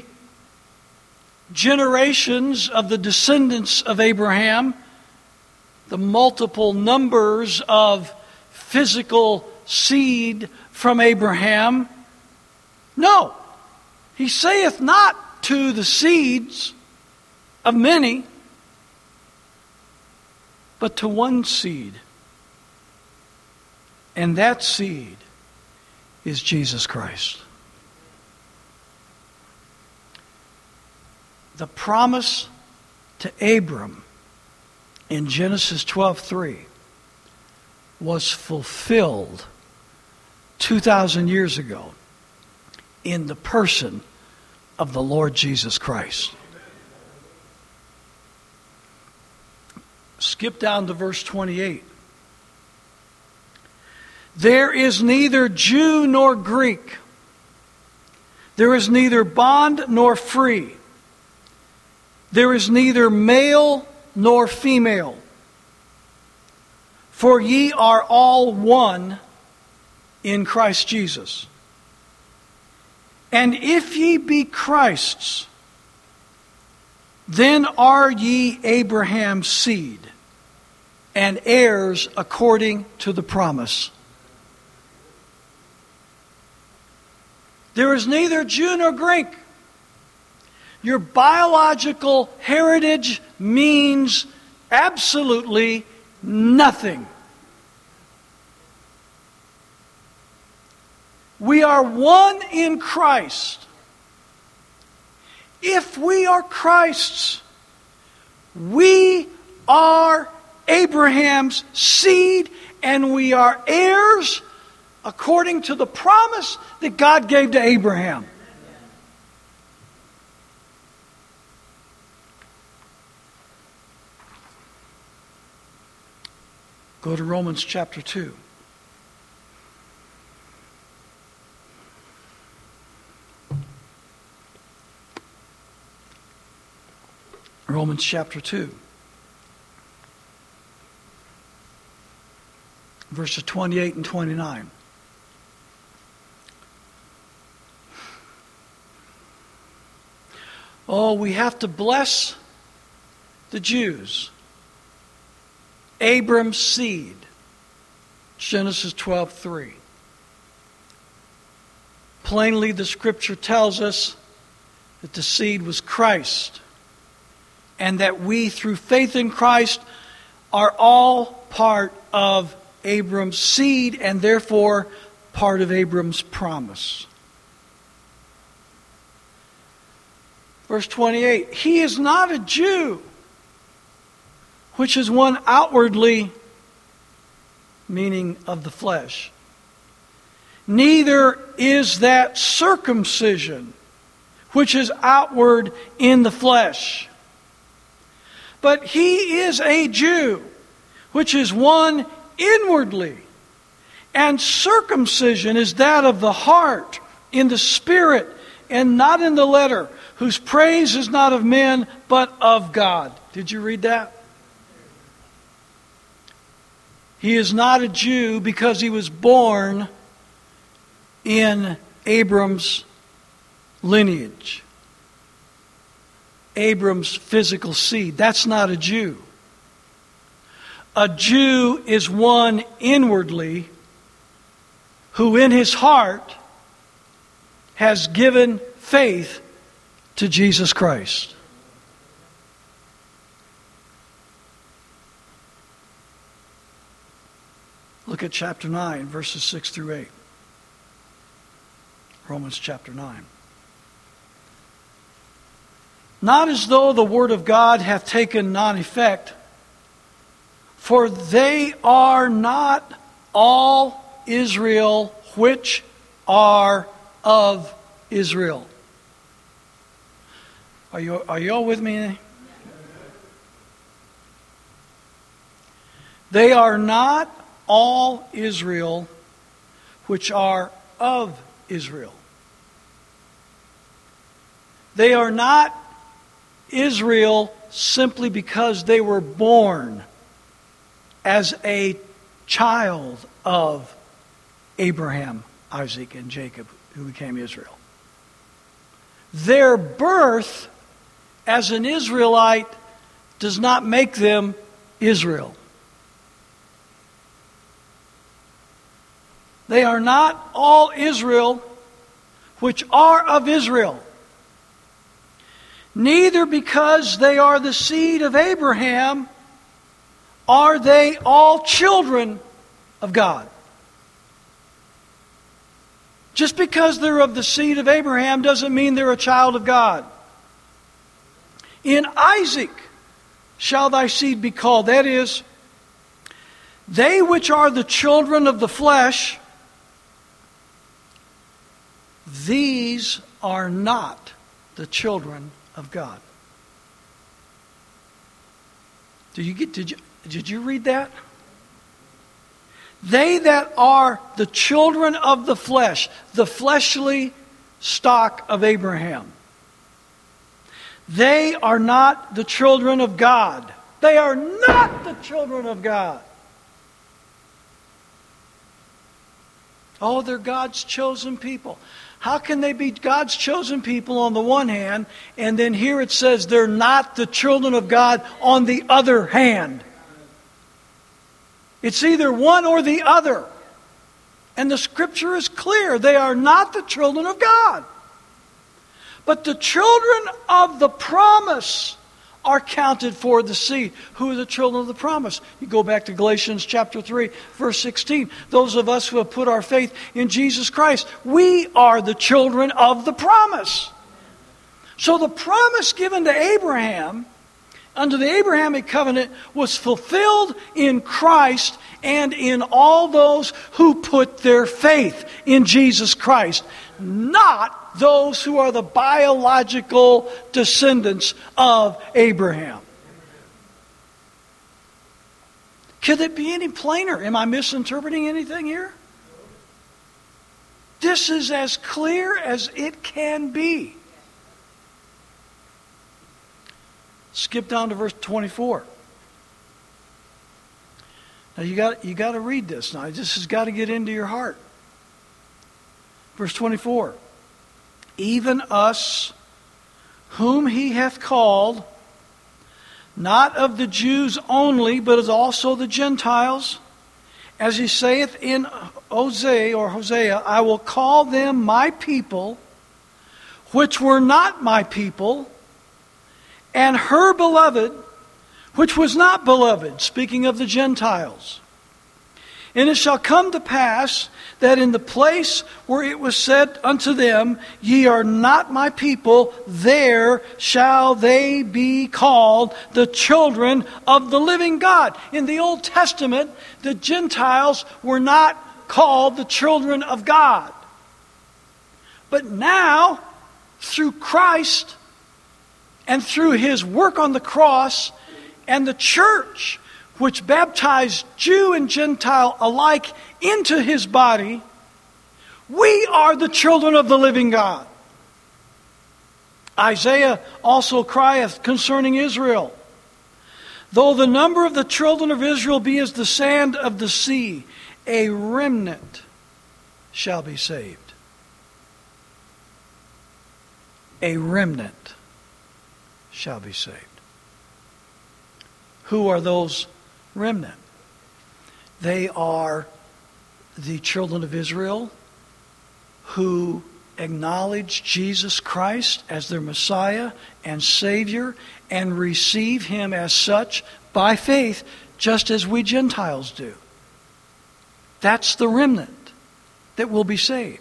[SPEAKER 1] generations of the descendants of Abraham, the multiple numbers of physical seed from Abraham. No, he saith not to the seeds of many, but to one seed. And that seed is Jesus Christ. The promise to Abram in Genesis 12:3 was fulfilled 2,000 years ago in the person of the Lord Jesus Christ. Skip down to verse 28. There is neither Jew nor Greek. There is neither bond nor free. There is neither male nor female. For ye are all one in Christ Jesus. And if ye be Christ's, then are ye Abraham's seed, and heirs according to the promise. There is neither Jew nor Greek. Your biological heritage means absolutely nothing. We are one in Christ. If we are Christ's, we are Abraham's seed, and we are heirs according to the promise that God gave to Abraham. Go to Romans chapter 2. Romans chapter 2. Verses 28 and 29. Oh, we have to bless the Jews. Abram's seed. Genesis 12:3. Plainly, the Scripture tells us that the seed was Christ, and that we, through faith in Christ, are all part of Abram's seed, and therefore part of Abram's promise. Verse 28, he is not a Jew, which is one outwardly, meaning of the flesh. Neither is that circumcision, which is outward in the flesh. But he is a Jew, which is one inwardly. And circumcision is that of the heart, in the spirit, and not in the letter, whose praise is not of men, but of God. Did you read that? He is not a Jew because he was born in Abram's lineage. Abram's physical seed. That's not a Jew. A Jew is one inwardly who in his heart has given faith to Jesus Christ. Look at chapter 9, verses 6 through 8. Romans chapter 9. Not as though the word of God hath taken non effect, for they are not all Israel which are of Israel. Are you all with me? They are not all Israel which are of Israel. They are not Israel simply because they were born as a child of Abraham, Isaac, and Jacob, who became Israel. Their birth as an Israelite does not make them Israel. They are not all Israel which are of Israel. Neither because they are the seed of Abraham are they all children of God. Just because they're of the seed of Abraham doesn't mean they're a child of God. In Isaac shall thy seed be called. That is, they which are the children of the flesh, these are not the children of God. Did you read that? They that are the children of the flesh, the fleshly stock of Abraham, they are not the children of God. They are not the children of God. Oh, they're God's chosen people. How can they be God's chosen people on the one hand, and then here it says they're not the children of God on the other hand? It's either one or the other. And the Scripture is clear. They are not the children of God. But the children of the promise are counted for the seed. Who are the children of the promise? You go back to Galatians chapter 3, verse 16. Those of us who have put our faith in Jesus Christ, we are the children of the promise. So the promise given to Abraham under the Abrahamic covenant was fulfilled in Christ and in all those who put their faith in Jesus Christ, not those who are the biological descendants of Abraham. Could it be any plainer? Am I misinterpreting anything here? This is as clear as it can be. Skip down to verse 24. Now you got to read this. Now this has got to get into your heart. Verse 24. Even us whom he hath called, not of the Jews only, but as also the Gentiles, as he saith in Hosea, I will call them my people, which were not my people, and her beloved, which was not beloved, speaking of the Gentiles. And it shall come to pass that in the place where it was said unto them, Ye are not my people, there shall they be called the children of the living God. In the Old Testament, the Gentiles were not called the children of God. But now, through Christ, and through his work on the cross and the church, which baptized Jew and Gentile alike into his body, we are the children of the living God. Isaiah also crieth concerning Israel, though the number of the children of Israel be as the sand of the sea, a remnant shall be saved. A remnant shall be saved. Who are those remnant? They are the children of Israel who acknowledge Jesus Christ as their Messiah and Savior and receive him as such by faith, just as we Gentiles do. That's the remnant that will be saved.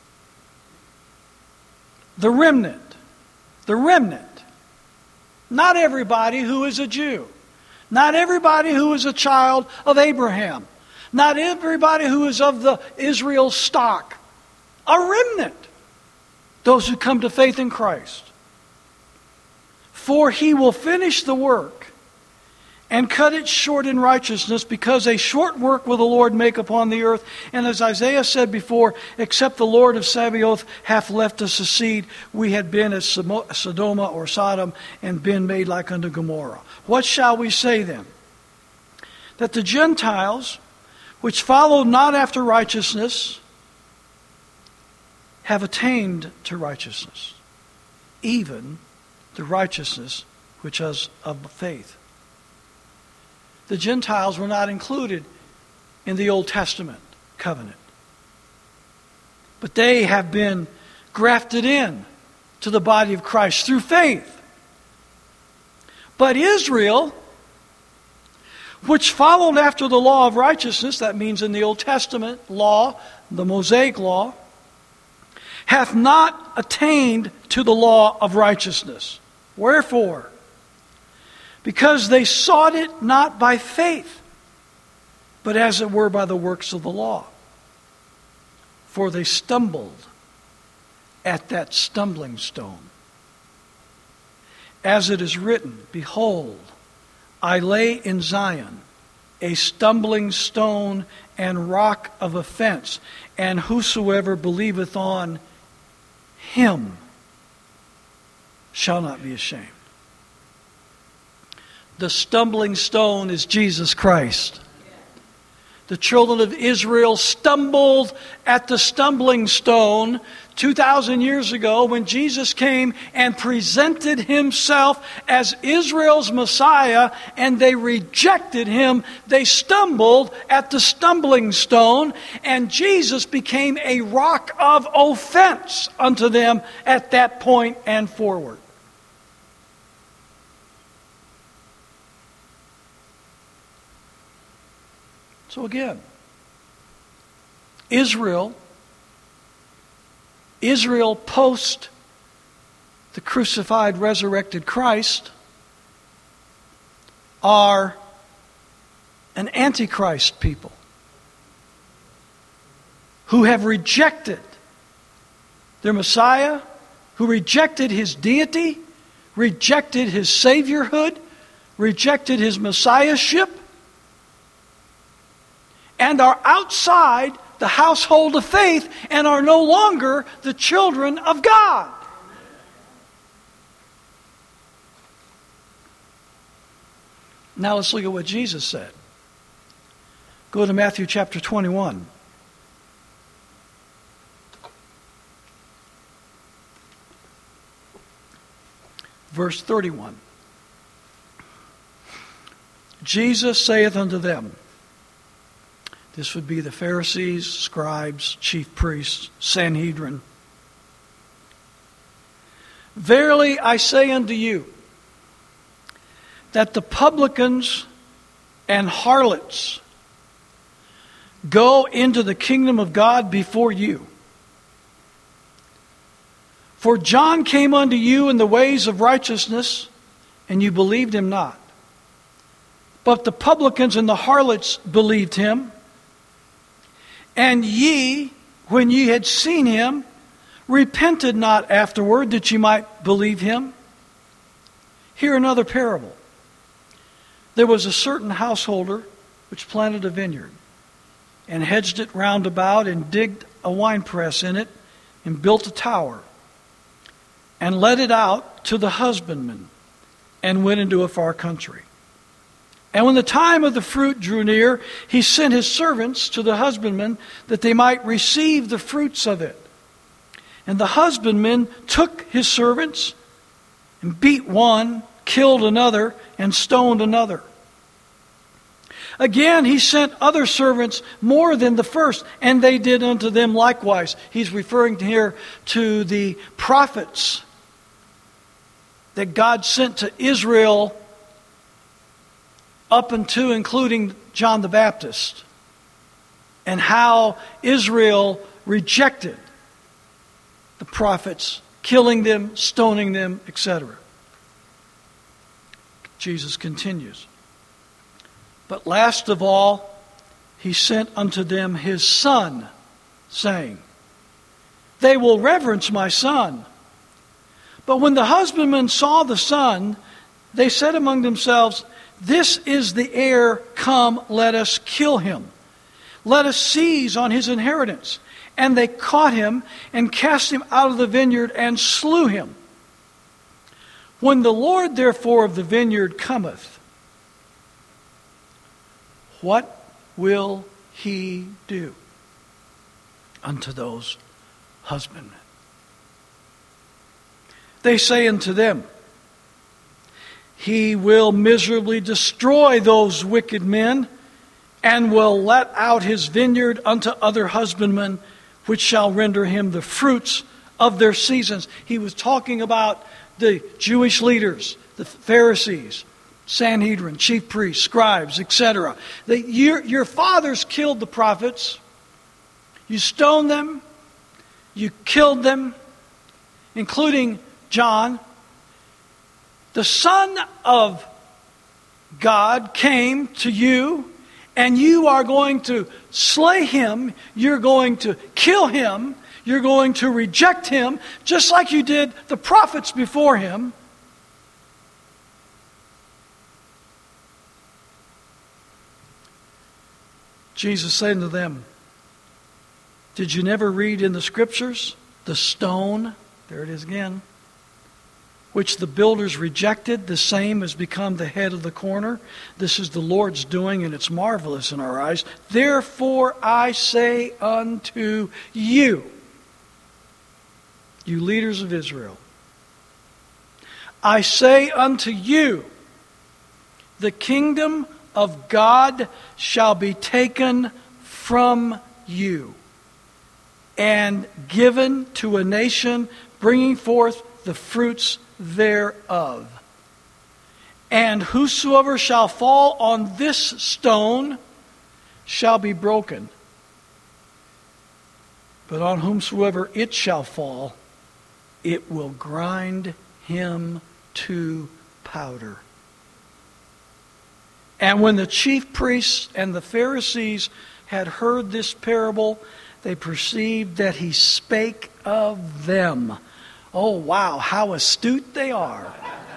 [SPEAKER 1] The remnant. The remnant. Not everybody who is a Jew. Not everybody who is a child of Abraham. Not everybody who is of the Israel stock. A remnant. Those who come to faith in Christ. For he will finish the work and cut it short in righteousness, because a short work will the Lord make upon the earth. And as Isaiah said before, except the Lord of Sabaoth hath left us a seed, we had been as Sodom or Sodom, and been made like unto Gomorrah. What shall we say then? That the Gentiles, which follow not after righteousness, have attained to righteousness, even the righteousness which is of faith. The Gentiles were not included in the Old Testament covenant, but they have been grafted in to the body of Christ through faith. But Israel, which followed after the law of righteousness, that means in the Old Testament law, the Mosaic law, hath not attained to the law of righteousness. Wherefore? Because they sought it not by faith, but as it were by the works of the law. For they stumbled at that stumbling stone. As it is written, Behold, I lay in Zion a stumbling stone and rock of offense, and whosoever believeth on him shall not be ashamed. The stumbling stone is Jesus Christ. The children of Israel stumbled at the stumbling stone 2,000 years ago when Jesus came and presented himself as Israel's Messiah, and they rejected him. They stumbled at the stumbling stone, and Jesus became a rock of offense unto them at that point and forward. So again, Israel post the crucified, resurrected Christ are an antichrist people who have rejected their Messiah, who rejected his deity, rejected his saviorhood, rejected his messiahship, and are outside the household of faith and are no longer the children of God. Now let's look at what Jesus said. Go to Matthew chapter 21. Verse 31. Jesus saith unto them, this would be the Pharisees, scribes, chief priests, Sanhedrin. Verily I say unto you, that the publicans and harlots go into the kingdom of God before you. For John came unto you in the ways of righteousness, and you believed him not. But the publicans and the harlots believed him. And ye, when ye had seen him, repented not afterward that ye might believe him. Hear another parable. There was a certain householder which planted a vineyard, and hedged it round about, and digged a winepress in it, and built a tower, and let it out to the husbandman, and went into a far country. And when the time of the fruit drew near, he sent his servants to the husbandman, that they might receive the fruits of it. And the husbandman took his servants, and beat one, killed another, and stoned another. Again, he sent other servants more than the first, and they did unto them likewise. He's referring here to the prophets that God sent to Israel up unto including John the Baptist, and how Israel rejected the prophets, killing them, stoning them, etc. Jesus continues. But last of all, he sent unto them his son, saying, they will reverence my son. But when the husbandmen saw the son, they said among themselves, this is the heir, come, let us kill him. Let us seize on his inheritance. And they caught him and cast him out of the vineyard and slew him. When the Lord therefore of the vineyard cometh, what will he do unto those husbandmen? They say unto them, he will miserably destroy those wicked men, and will let out his vineyard unto other husbandmen, which shall render him the fruits of their seasons. He was talking about the Jewish leaders, the Pharisees, Sanhedrin, chief priests, scribes, etc. Your fathers killed the prophets. You stoned them. You killed them, including John. The Son of God came to you, and you are going to slay him. You're going to kill him. You're going to reject him, just like you did the prophets before him. Jesus said to them, did you never read in the scriptures, the stone, there it is again, which the builders rejected, the same has become the head of the corner. This is the Lord's doing, and it's marvelous in our eyes. Therefore I say unto you, you leaders of Israel, I say unto you, the kingdom of God shall be taken from you and given to a nation bringing forth the fruits thereof. And whosoever shall fall on this stone shall be broken, but on whomsoever it shall fall, it will grind him to powder. And when the chief priests and the Pharisees had heard this parable, they perceived that he spake of them. Oh, wow, how astute they are.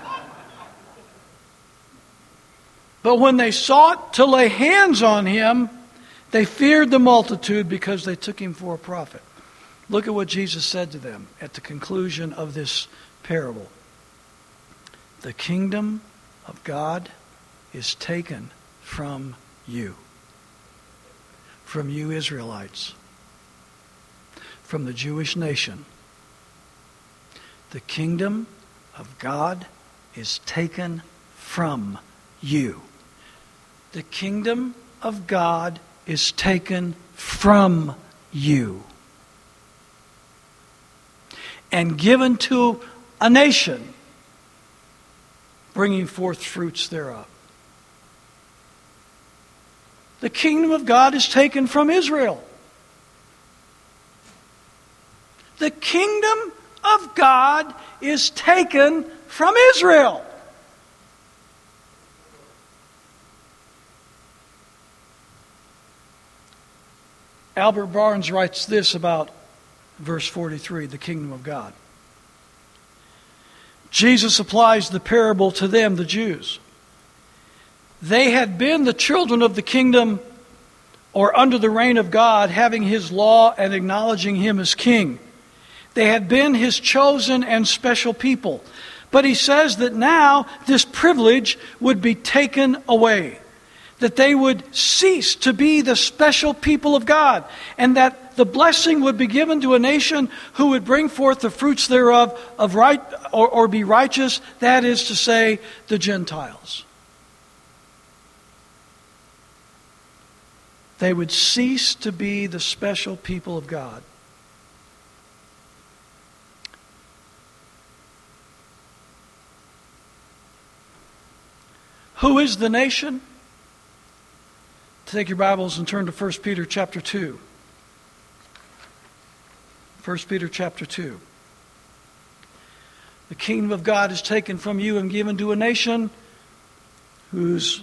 [SPEAKER 1] But when they sought to lay hands on him, they feared the multitude because they took him for a prophet. Look at what Jesus said to them at the conclusion of this parable. The kingdom of God is taken from you Israelites, from the Jewish nation. The kingdom of God is taken from you. The kingdom of God is taken from you and given to a nation, bringing forth fruits thereof. The kingdom of God is taken from Israel. The kingdom of God is taken from Israel. Albert Barnes writes this about verse 43, the kingdom of God. Jesus applies the parable to them, the Jews. They had been the children of the kingdom, or under the reign of God, having His law and acknowledging Him as king. They had been His chosen and special people. But He says that now this privilege would be taken away. That they would cease to be the special people of God, and that the blessing would be given to a nation who would bring forth the fruits thereof of right or be righteous, that is to say, the Gentiles. They would cease to be the special people of God. Who is the nation? Take your Bibles and turn to 1 Peter chapter 2. 1 Peter chapter 2. The kingdom of God is taken from you and given to a nation who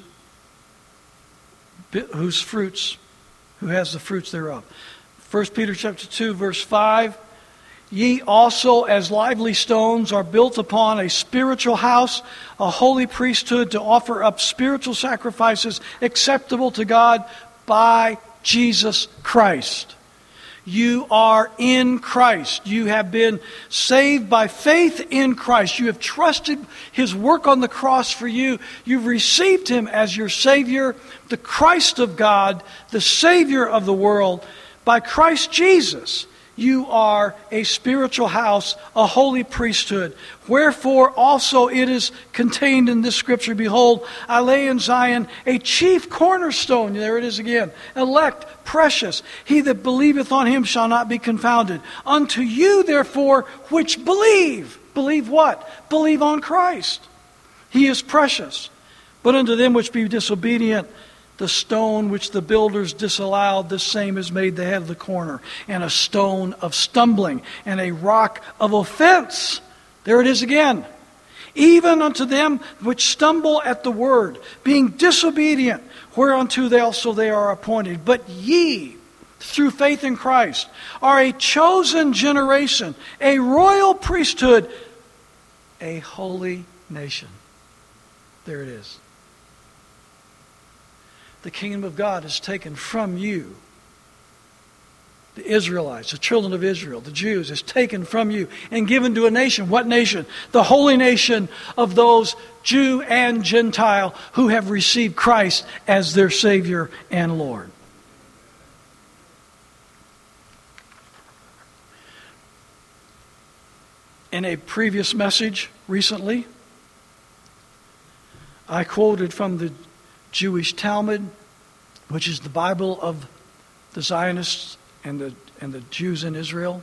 [SPEAKER 1] has the fruits thereof. 1 Peter chapter 2, verse 5. Ye also, as lively stones, are built upon a spiritual house, a holy priesthood, to offer up spiritual sacrifices acceptable to God by Jesus Christ. You are in Christ. You have been saved by faith in Christ. You have trusted His work on the cross for you. You've received Him as your Savior, the Christ of God, the Savior of the world. By Christ Jesus, you are a spiritual house, a holy priesthood. Wherefore also it is contained in this scripture, behold, I lay in Zion a chief cornerstone. There it is again. Elect, precious. He that believeth on Him shall not be confounded. Unto you, therefore, which believe. Believe what? Believe on Christ. He is precious. But unto them which be disobedient, the stone which the builders disallowed, the same is made the head of the corner, and a stone of stumbling, and a rock of offense. There it is again. Even unto them which stumble at the word, being disobedient, whereunto they are appointed. But ye, through faith in Christ, are a chosen generation, a royal priesthood, a holy nation. There it is. The kingdom of God is taken from you. The Israelites, the children of Israel, the Jews, is taken from you and given to a nation. What nation? The holy nation of those Jew and Gentile who have received Christ as their Savior and Lord. In a previous message recently, I quoted from the Jewish Talmud, which is the Bible of the Zionists and the Jews in Israel.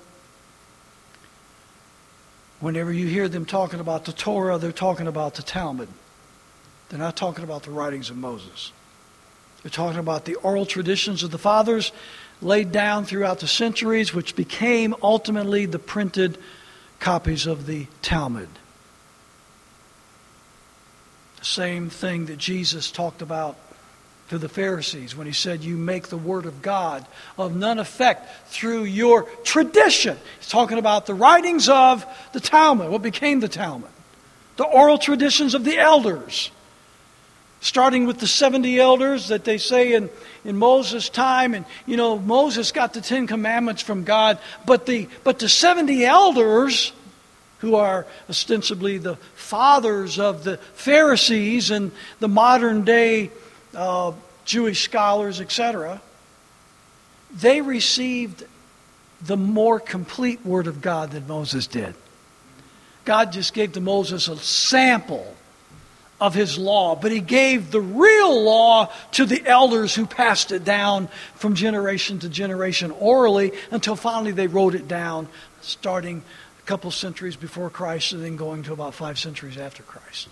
[SPEAKER 1] Whenever you hear them talking about the Torah, they're talking about the Talmud. They're not talking about the writings of Moses. They're talking about the oral traditions of the fathers laid down throughout the centuries, which became ultimately the printed copies of the Talmud. same thing that Jesus talked about to the Pharisees when he said, you make the word of God of none effect through your tradition. He's talking about the writings of the Talmud, what became the Talmud, the oral traditions of the elders, starting with the 70 elders that they say in Moses' time. And, Moses got the 10 Commandments from God, but the 70 elders, who are ostensibly the fathers of the Pharisees and the modern day Jewish scholars, etc., they received the more complete Word of God than Moses did. God just gave to Moses a sample of His law, but He gave the real law to the elders who passed it down from generation to generation orally until finally they wrote it down, starting a couple centuries before Christ and then going to about 5 centuries after Christ.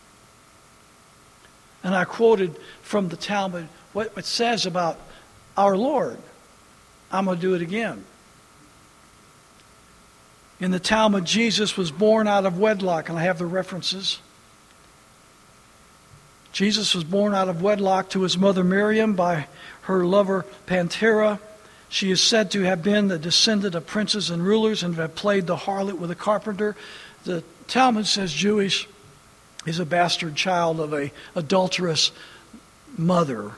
[SPEAKER 1] And I quoted from the Talmud what it says about our Lord. I'm going to do it again. In the Talmud, Jesus was born out of wedlock, and I have the references. Jesus was born out of wedlock to his mother Miriam by her lover Pantera. She is said to have been the descendant of princes and rulers and have played the harlot with a carpenter. The Talmud says Jewish is a bastard child of an adulterous mother.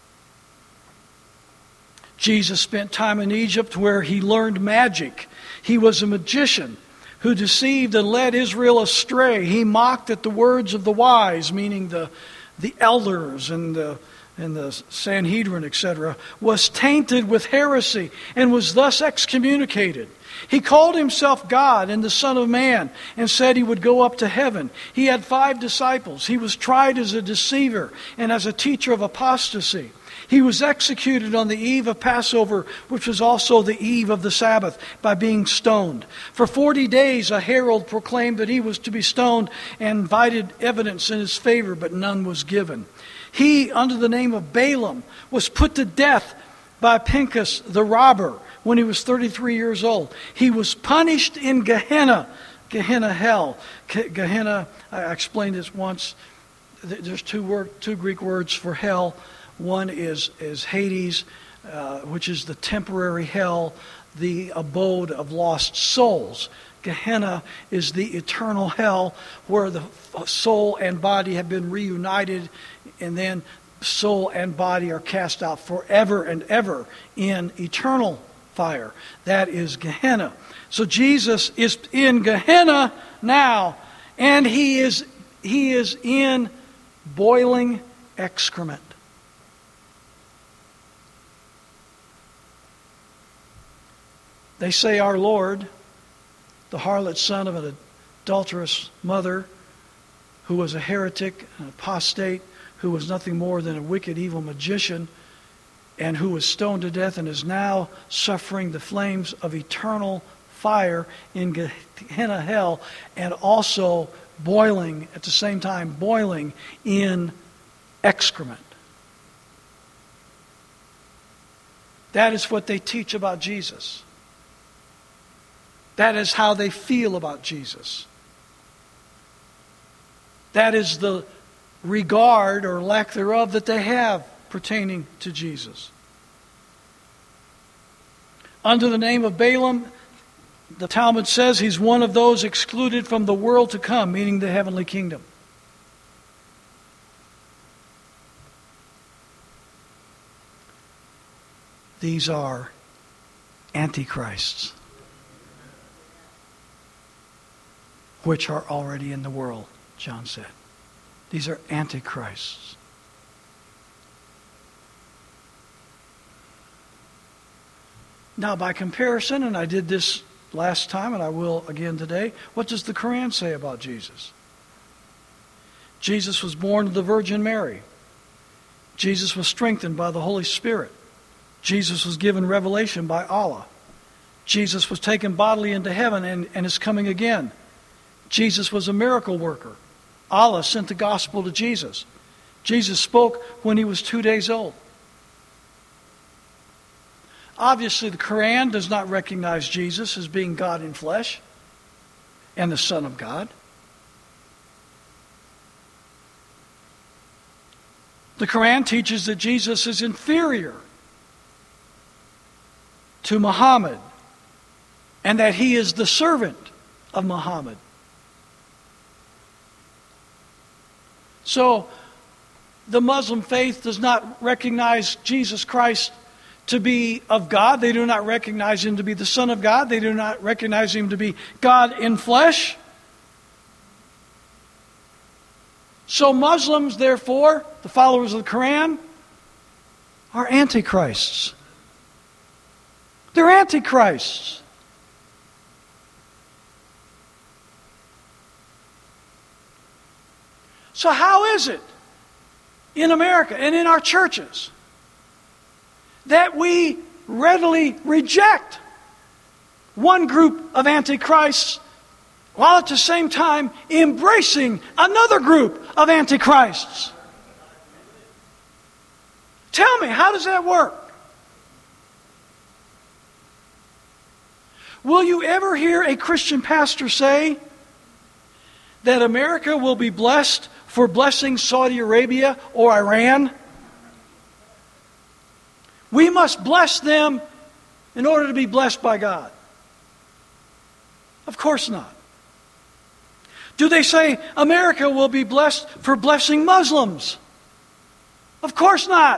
[SPEAKER 1] Jesus spent time in Egypt where he learned magic. He was a magician who deceived and led Israel astray. He mocked at the words of the wise, meaning the elders and the Sanhedrin, etc., was tainted with heresy and was thus excommunicated. He called himself God and the Son of Man and said he would go up to heaven. He had 5 disciples. He was tried as a deceiver and as a teacher of apostasy. He was executed on the eve of Passover, which was also the eve of the Sabbath, by being stoned. For 40 days a herald proclaimed that he was to be stoned and invited evidence in his favor, but none was given. He, under the name of Balaam, was put to death by Pinchas the robber when he was 33 years old. He was punished in Gehenna, hell. Gehenna, I explained this once. There's two Greek words for hell. One is Hades, which is the temporary hell, the abode of lost souls. Gehenna is the eternal hell where the soul and body have been reunited, and then soul and body are cast out forever and ever in eternal fire. That is Gehenna. So Jesus is in Gehenna now, and he is in boiling excrement. They say our Lord, the harlot son of an adulterous mother, who was a heretic, an apostate, who was nothing more than a wicked, evil magician, and who was stoned to death and is now suffering the flames of eternal fire in Gehenna hell, and also boiling, at the same time, boiling in excrement. That is what they teach about Jesus. That is how they feel about Jesus. That is the regard or lack thereof that they have pertaining to Jesus. Under the name of Balaam, the Talmud says he's one of those excluded from the world to come, meaning the heavenly kingdom. These are antichrists, which are already in the world, John said. These are antichrists. Now, by comparison, and I did this last time and I will again today, what does the Quran say about Jesus? Jesus was born of the Virgin Mary. Jesus was strengthened by the Holy Spirit. Jesus was given revelation by Allah. Jesus was taken bodily into heaven and is coming again. Jesus was a miracle worker. Allah sent the gospel to Jesus. Jesus spoke when he was 2 days old. Obviously, the Quran does not recognize Jesus as being God in flesh and the Son of God. The Quran teaches that Jesus is inferior to Muhammad and that he is the servant of Muhammad. So, the Muslim faith does not recognize Jesus Christ to be of God. They do not recognize him to be the Son of God. They do not recognize him to be God in flesh. So Muslims, therefore, the followers of the Quran, are antichrists. They're antichrists. So how is it in America and in our churches that we readily reject one group of antichrists while at the same time embracing another group of antichrists? Tell me, how does that work? Will you ever hear a Christian pastor say that America will be blessed for blessing Saudi Arabia or Iran? We must bless them in order to be blessed by God. Of course not. Do they say America will be blessed for blessing Muslims? Of course not.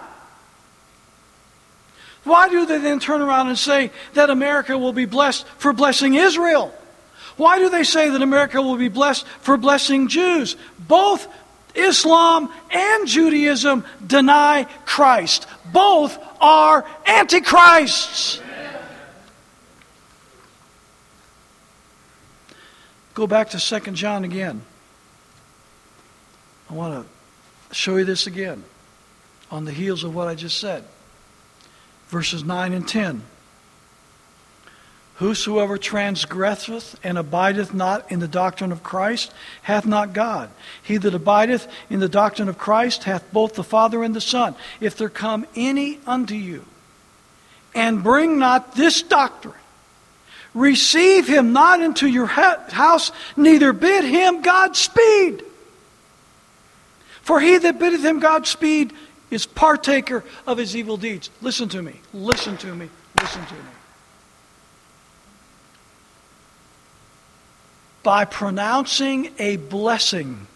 [SPEAKER 1] Why do they then turn around and say that America will be blessed for blessing Israel? Why do they say that America will be blessed for blessing Jews? Both Islam and Judaism deny Christ. Both are antichrists. Go back to 2 John again. I want to show you this again on the heels of what I just said. Verses 9 and 10. Whosoever transgresseth and abideth not in the doctrine of Christ hath not God. He that abideth in the doctrine of Christ hath both the Father and the Son. If there come any unto you, and bring not this doctrine, receive him not into your house, neither bid him Godspeed. For he that biddeth him Godspeed is partaker of his evil deeds. Listen to me, listen to me, listen to me. By pronouncing a blessing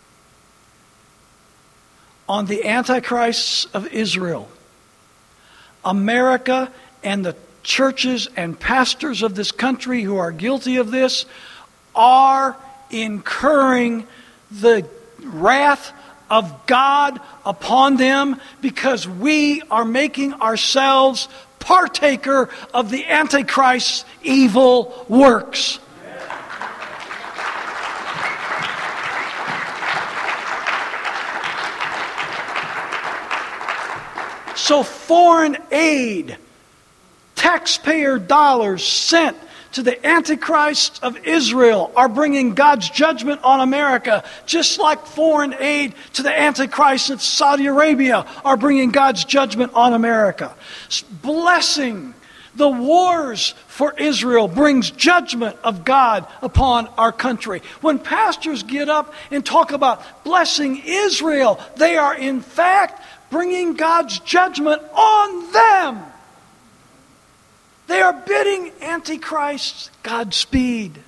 [SPEAKER 1] on the antichrists of Israel, America and the churches and pastors of this country who are guilty of this are incurring the wrath of God upon them, because we are making ourselves partaker of the Antichrist's evil works. So foreign aid, taxpayer dollars sent to the Antichrists of Israel are bringing God's judgment on America, just like foreign aid to the Antichrists of Saudi Arabia are bringing God's judgment on America. Blessing the wars for Israel brings judgment of God upon our country. When pastors get up and talk about blessing Israel, they are in fact bringing God's judgment on them. They are bidding Antichrists Godspeed.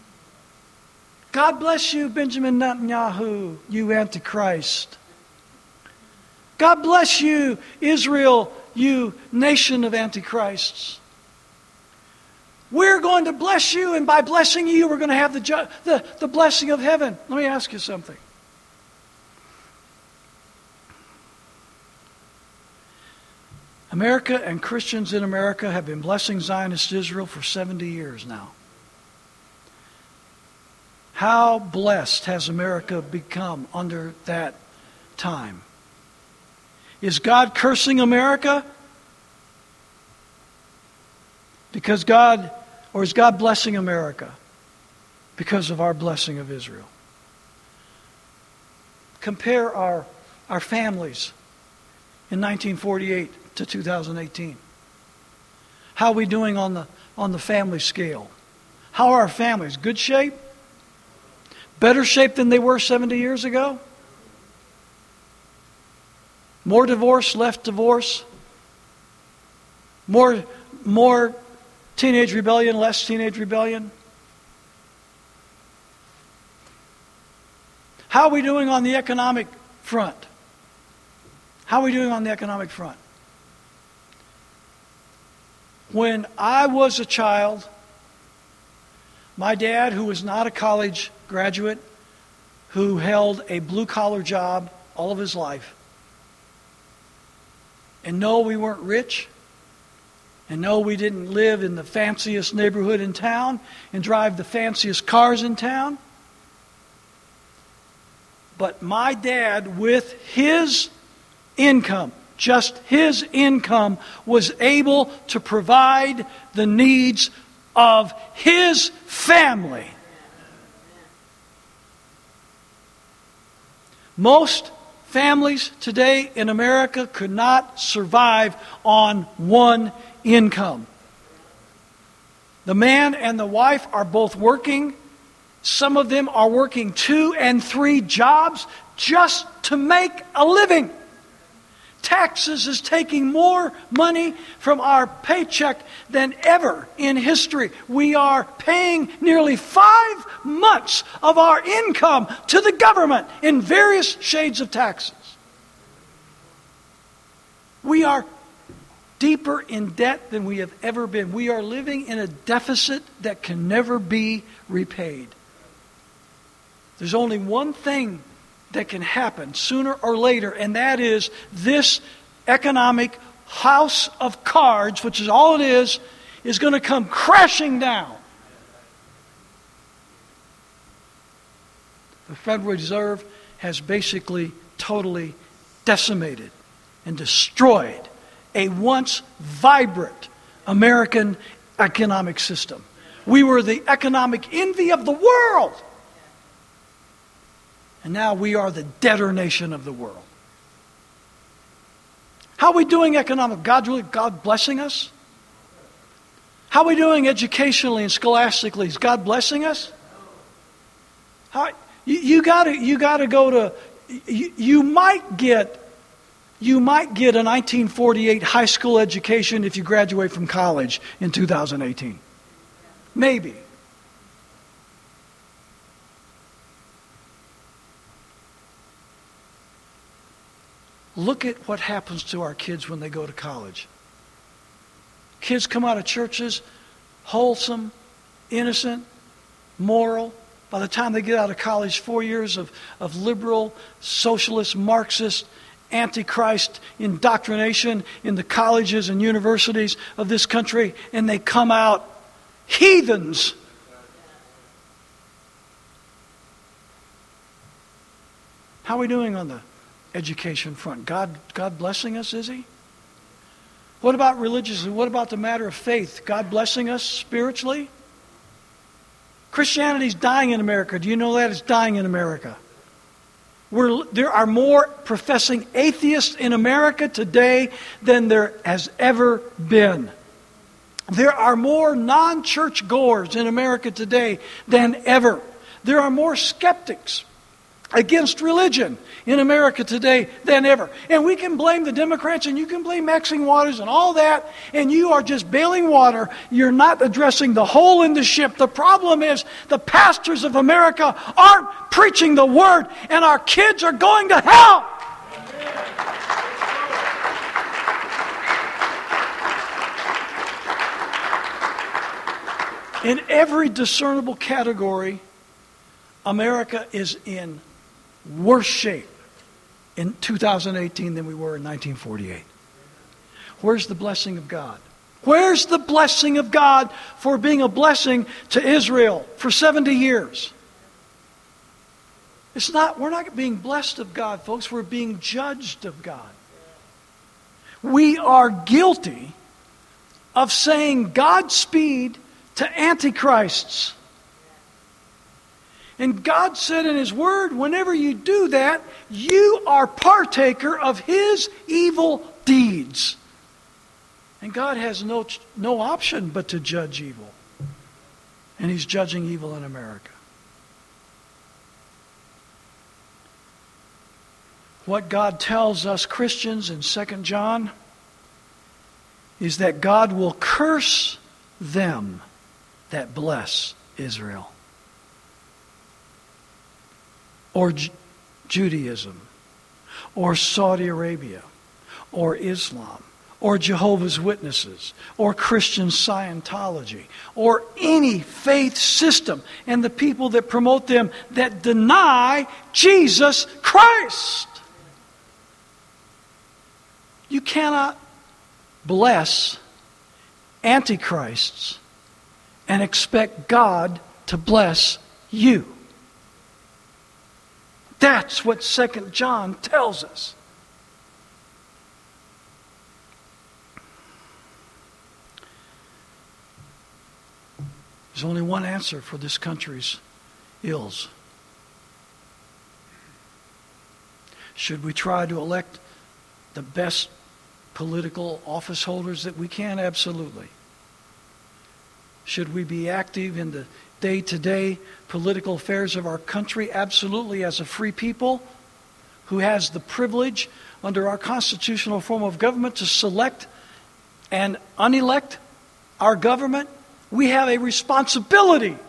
[SPEAKER 1] God bless you, Benjamin Netanyahu, you Antichrist. God bless you, Israel, you nation of Antichrists. We're going to bless you, and by blessing you, we're going to have the blessing of heaven. Let me ask you something. America and Christians in America have been blessing Zionist Israel for 70 years now. How blessed has America become under that time? Is God cursing America? Because God, or is God blessing America because of our blessing of Israel? Compare our families in 1948 to 2018. How are we doing on the family scale? How are our families? Good shape? Better shape than they were 70 years ago? More divorce, less divorce. More teenage rebellion, less teenage rebellion. How are we doing on the economic front? How are we doing on the economic front? When I was a child, my dad, who was not a college graduate, who held a blue-collar job all of his life, and no, we weren't rich, and no, we didn't live in the fanciest neighborhood in town and drive the fanciest cars in town, but my dad, with his income, just his income, was able to provide the needs of his family. Most families today in America could not survive on one income. The man and the wife are both working. Some of them are working 2 and 3 jobs just to make a living. Taxes is taking more money from our paycheck than ever in history. We are paying nearly 5 months of our income to the government in various shades of taxes. We are deeper in debt than we have ever been. We are living in a deficit that can never be repaid. There's only one thing that can happen sooner or later, and that is this economic house of cards, which is all it is going to come crashing down. The Federal Reserve has basically totally decimated and destroyed a once vibrant American economic system. We were the economic envy of the world. And now we are the debtor nation of the world. How are we doing economically? God blessing us? How are we doing educationally and scholastically? Is God blessing us? You got to go to. You might get a 1948 high school education if you graduate from college in 2018. Maybe. Look at what happens to our kids when they go to college. Kids come out of churches wholesome, innocent, moral. By the time they get out of college, 4 years of liberal, socialist, Marxist, antichrist indoctrination in the colleges and universities of this country, and they come out heathens. How are we doing on the education front? God blessing us, is He? What about religiously? What about the matter of faith? God blessing us spiritually? Christianity's dying in America. Do you know that? It's dying in America. There are more professing atheists in America today than there has ever been. There are more non-church goers in America today than ever. There are more skeptics against religion in America today than ever. And we can blame the Democrats and you can blame Maxine Waters and all that, and you are just bailing water. You're not addressing the hole in the ship. The problem is the pastors of America aren't preaching the word, and our kids are going to hell. In every discernible category, America is in worse shape in 2018 than we were in 1948. Where's the blessing of God? Where's the blessing of God for being a blessing to Israel for 70 years? We're not being blessed of God, folks. We're being judged of God. We are guilty of saying Godspeed to antichrists. And God said in His Word, whenever you do that, you are partaker of His evil deeds. And God has no option but to judge evil. And He's judging evil in America. What God tells us Christians in 2 John is that God will curse them that bless Israel. Or Judaism, or Saudi Arabia, or Islam, or Jehovah's Witnesses, or Christian Scientology, or any faith system, and the people that promote them that deny Jesus Christ. You cannot bless antichrists and expect God to bless you. That's what 2 John tells us. There's only one answer for this country's ills. Should we try to elect the best political office holders that we can? Absolutely. Should we be active in the day-to-day political affairs of our country? Absolutely, as a free people who has the privilege under our constitutional form of government to select and unelect our government. We have a responsibility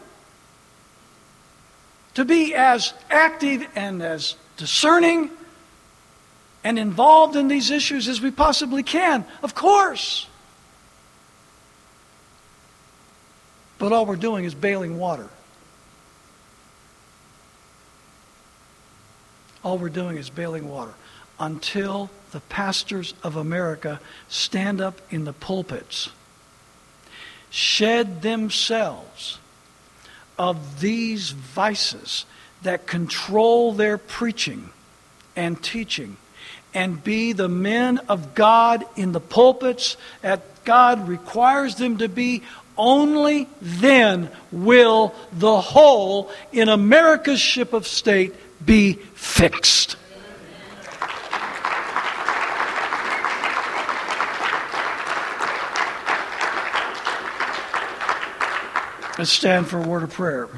[SPEAKER 1] to be as active and as discerning and involved in these issues as we possibly can. Of course. But all we're doing is bailing water. All we're doing is bailing water until the pastors of America stand up in the pulpits, shed themselves of these vices that control their preaching and teaching, and be the men of God in the pulpits that God requires them to be. Only then will the hole in America's ship of state be fixed. Let's stand for a word of prayer.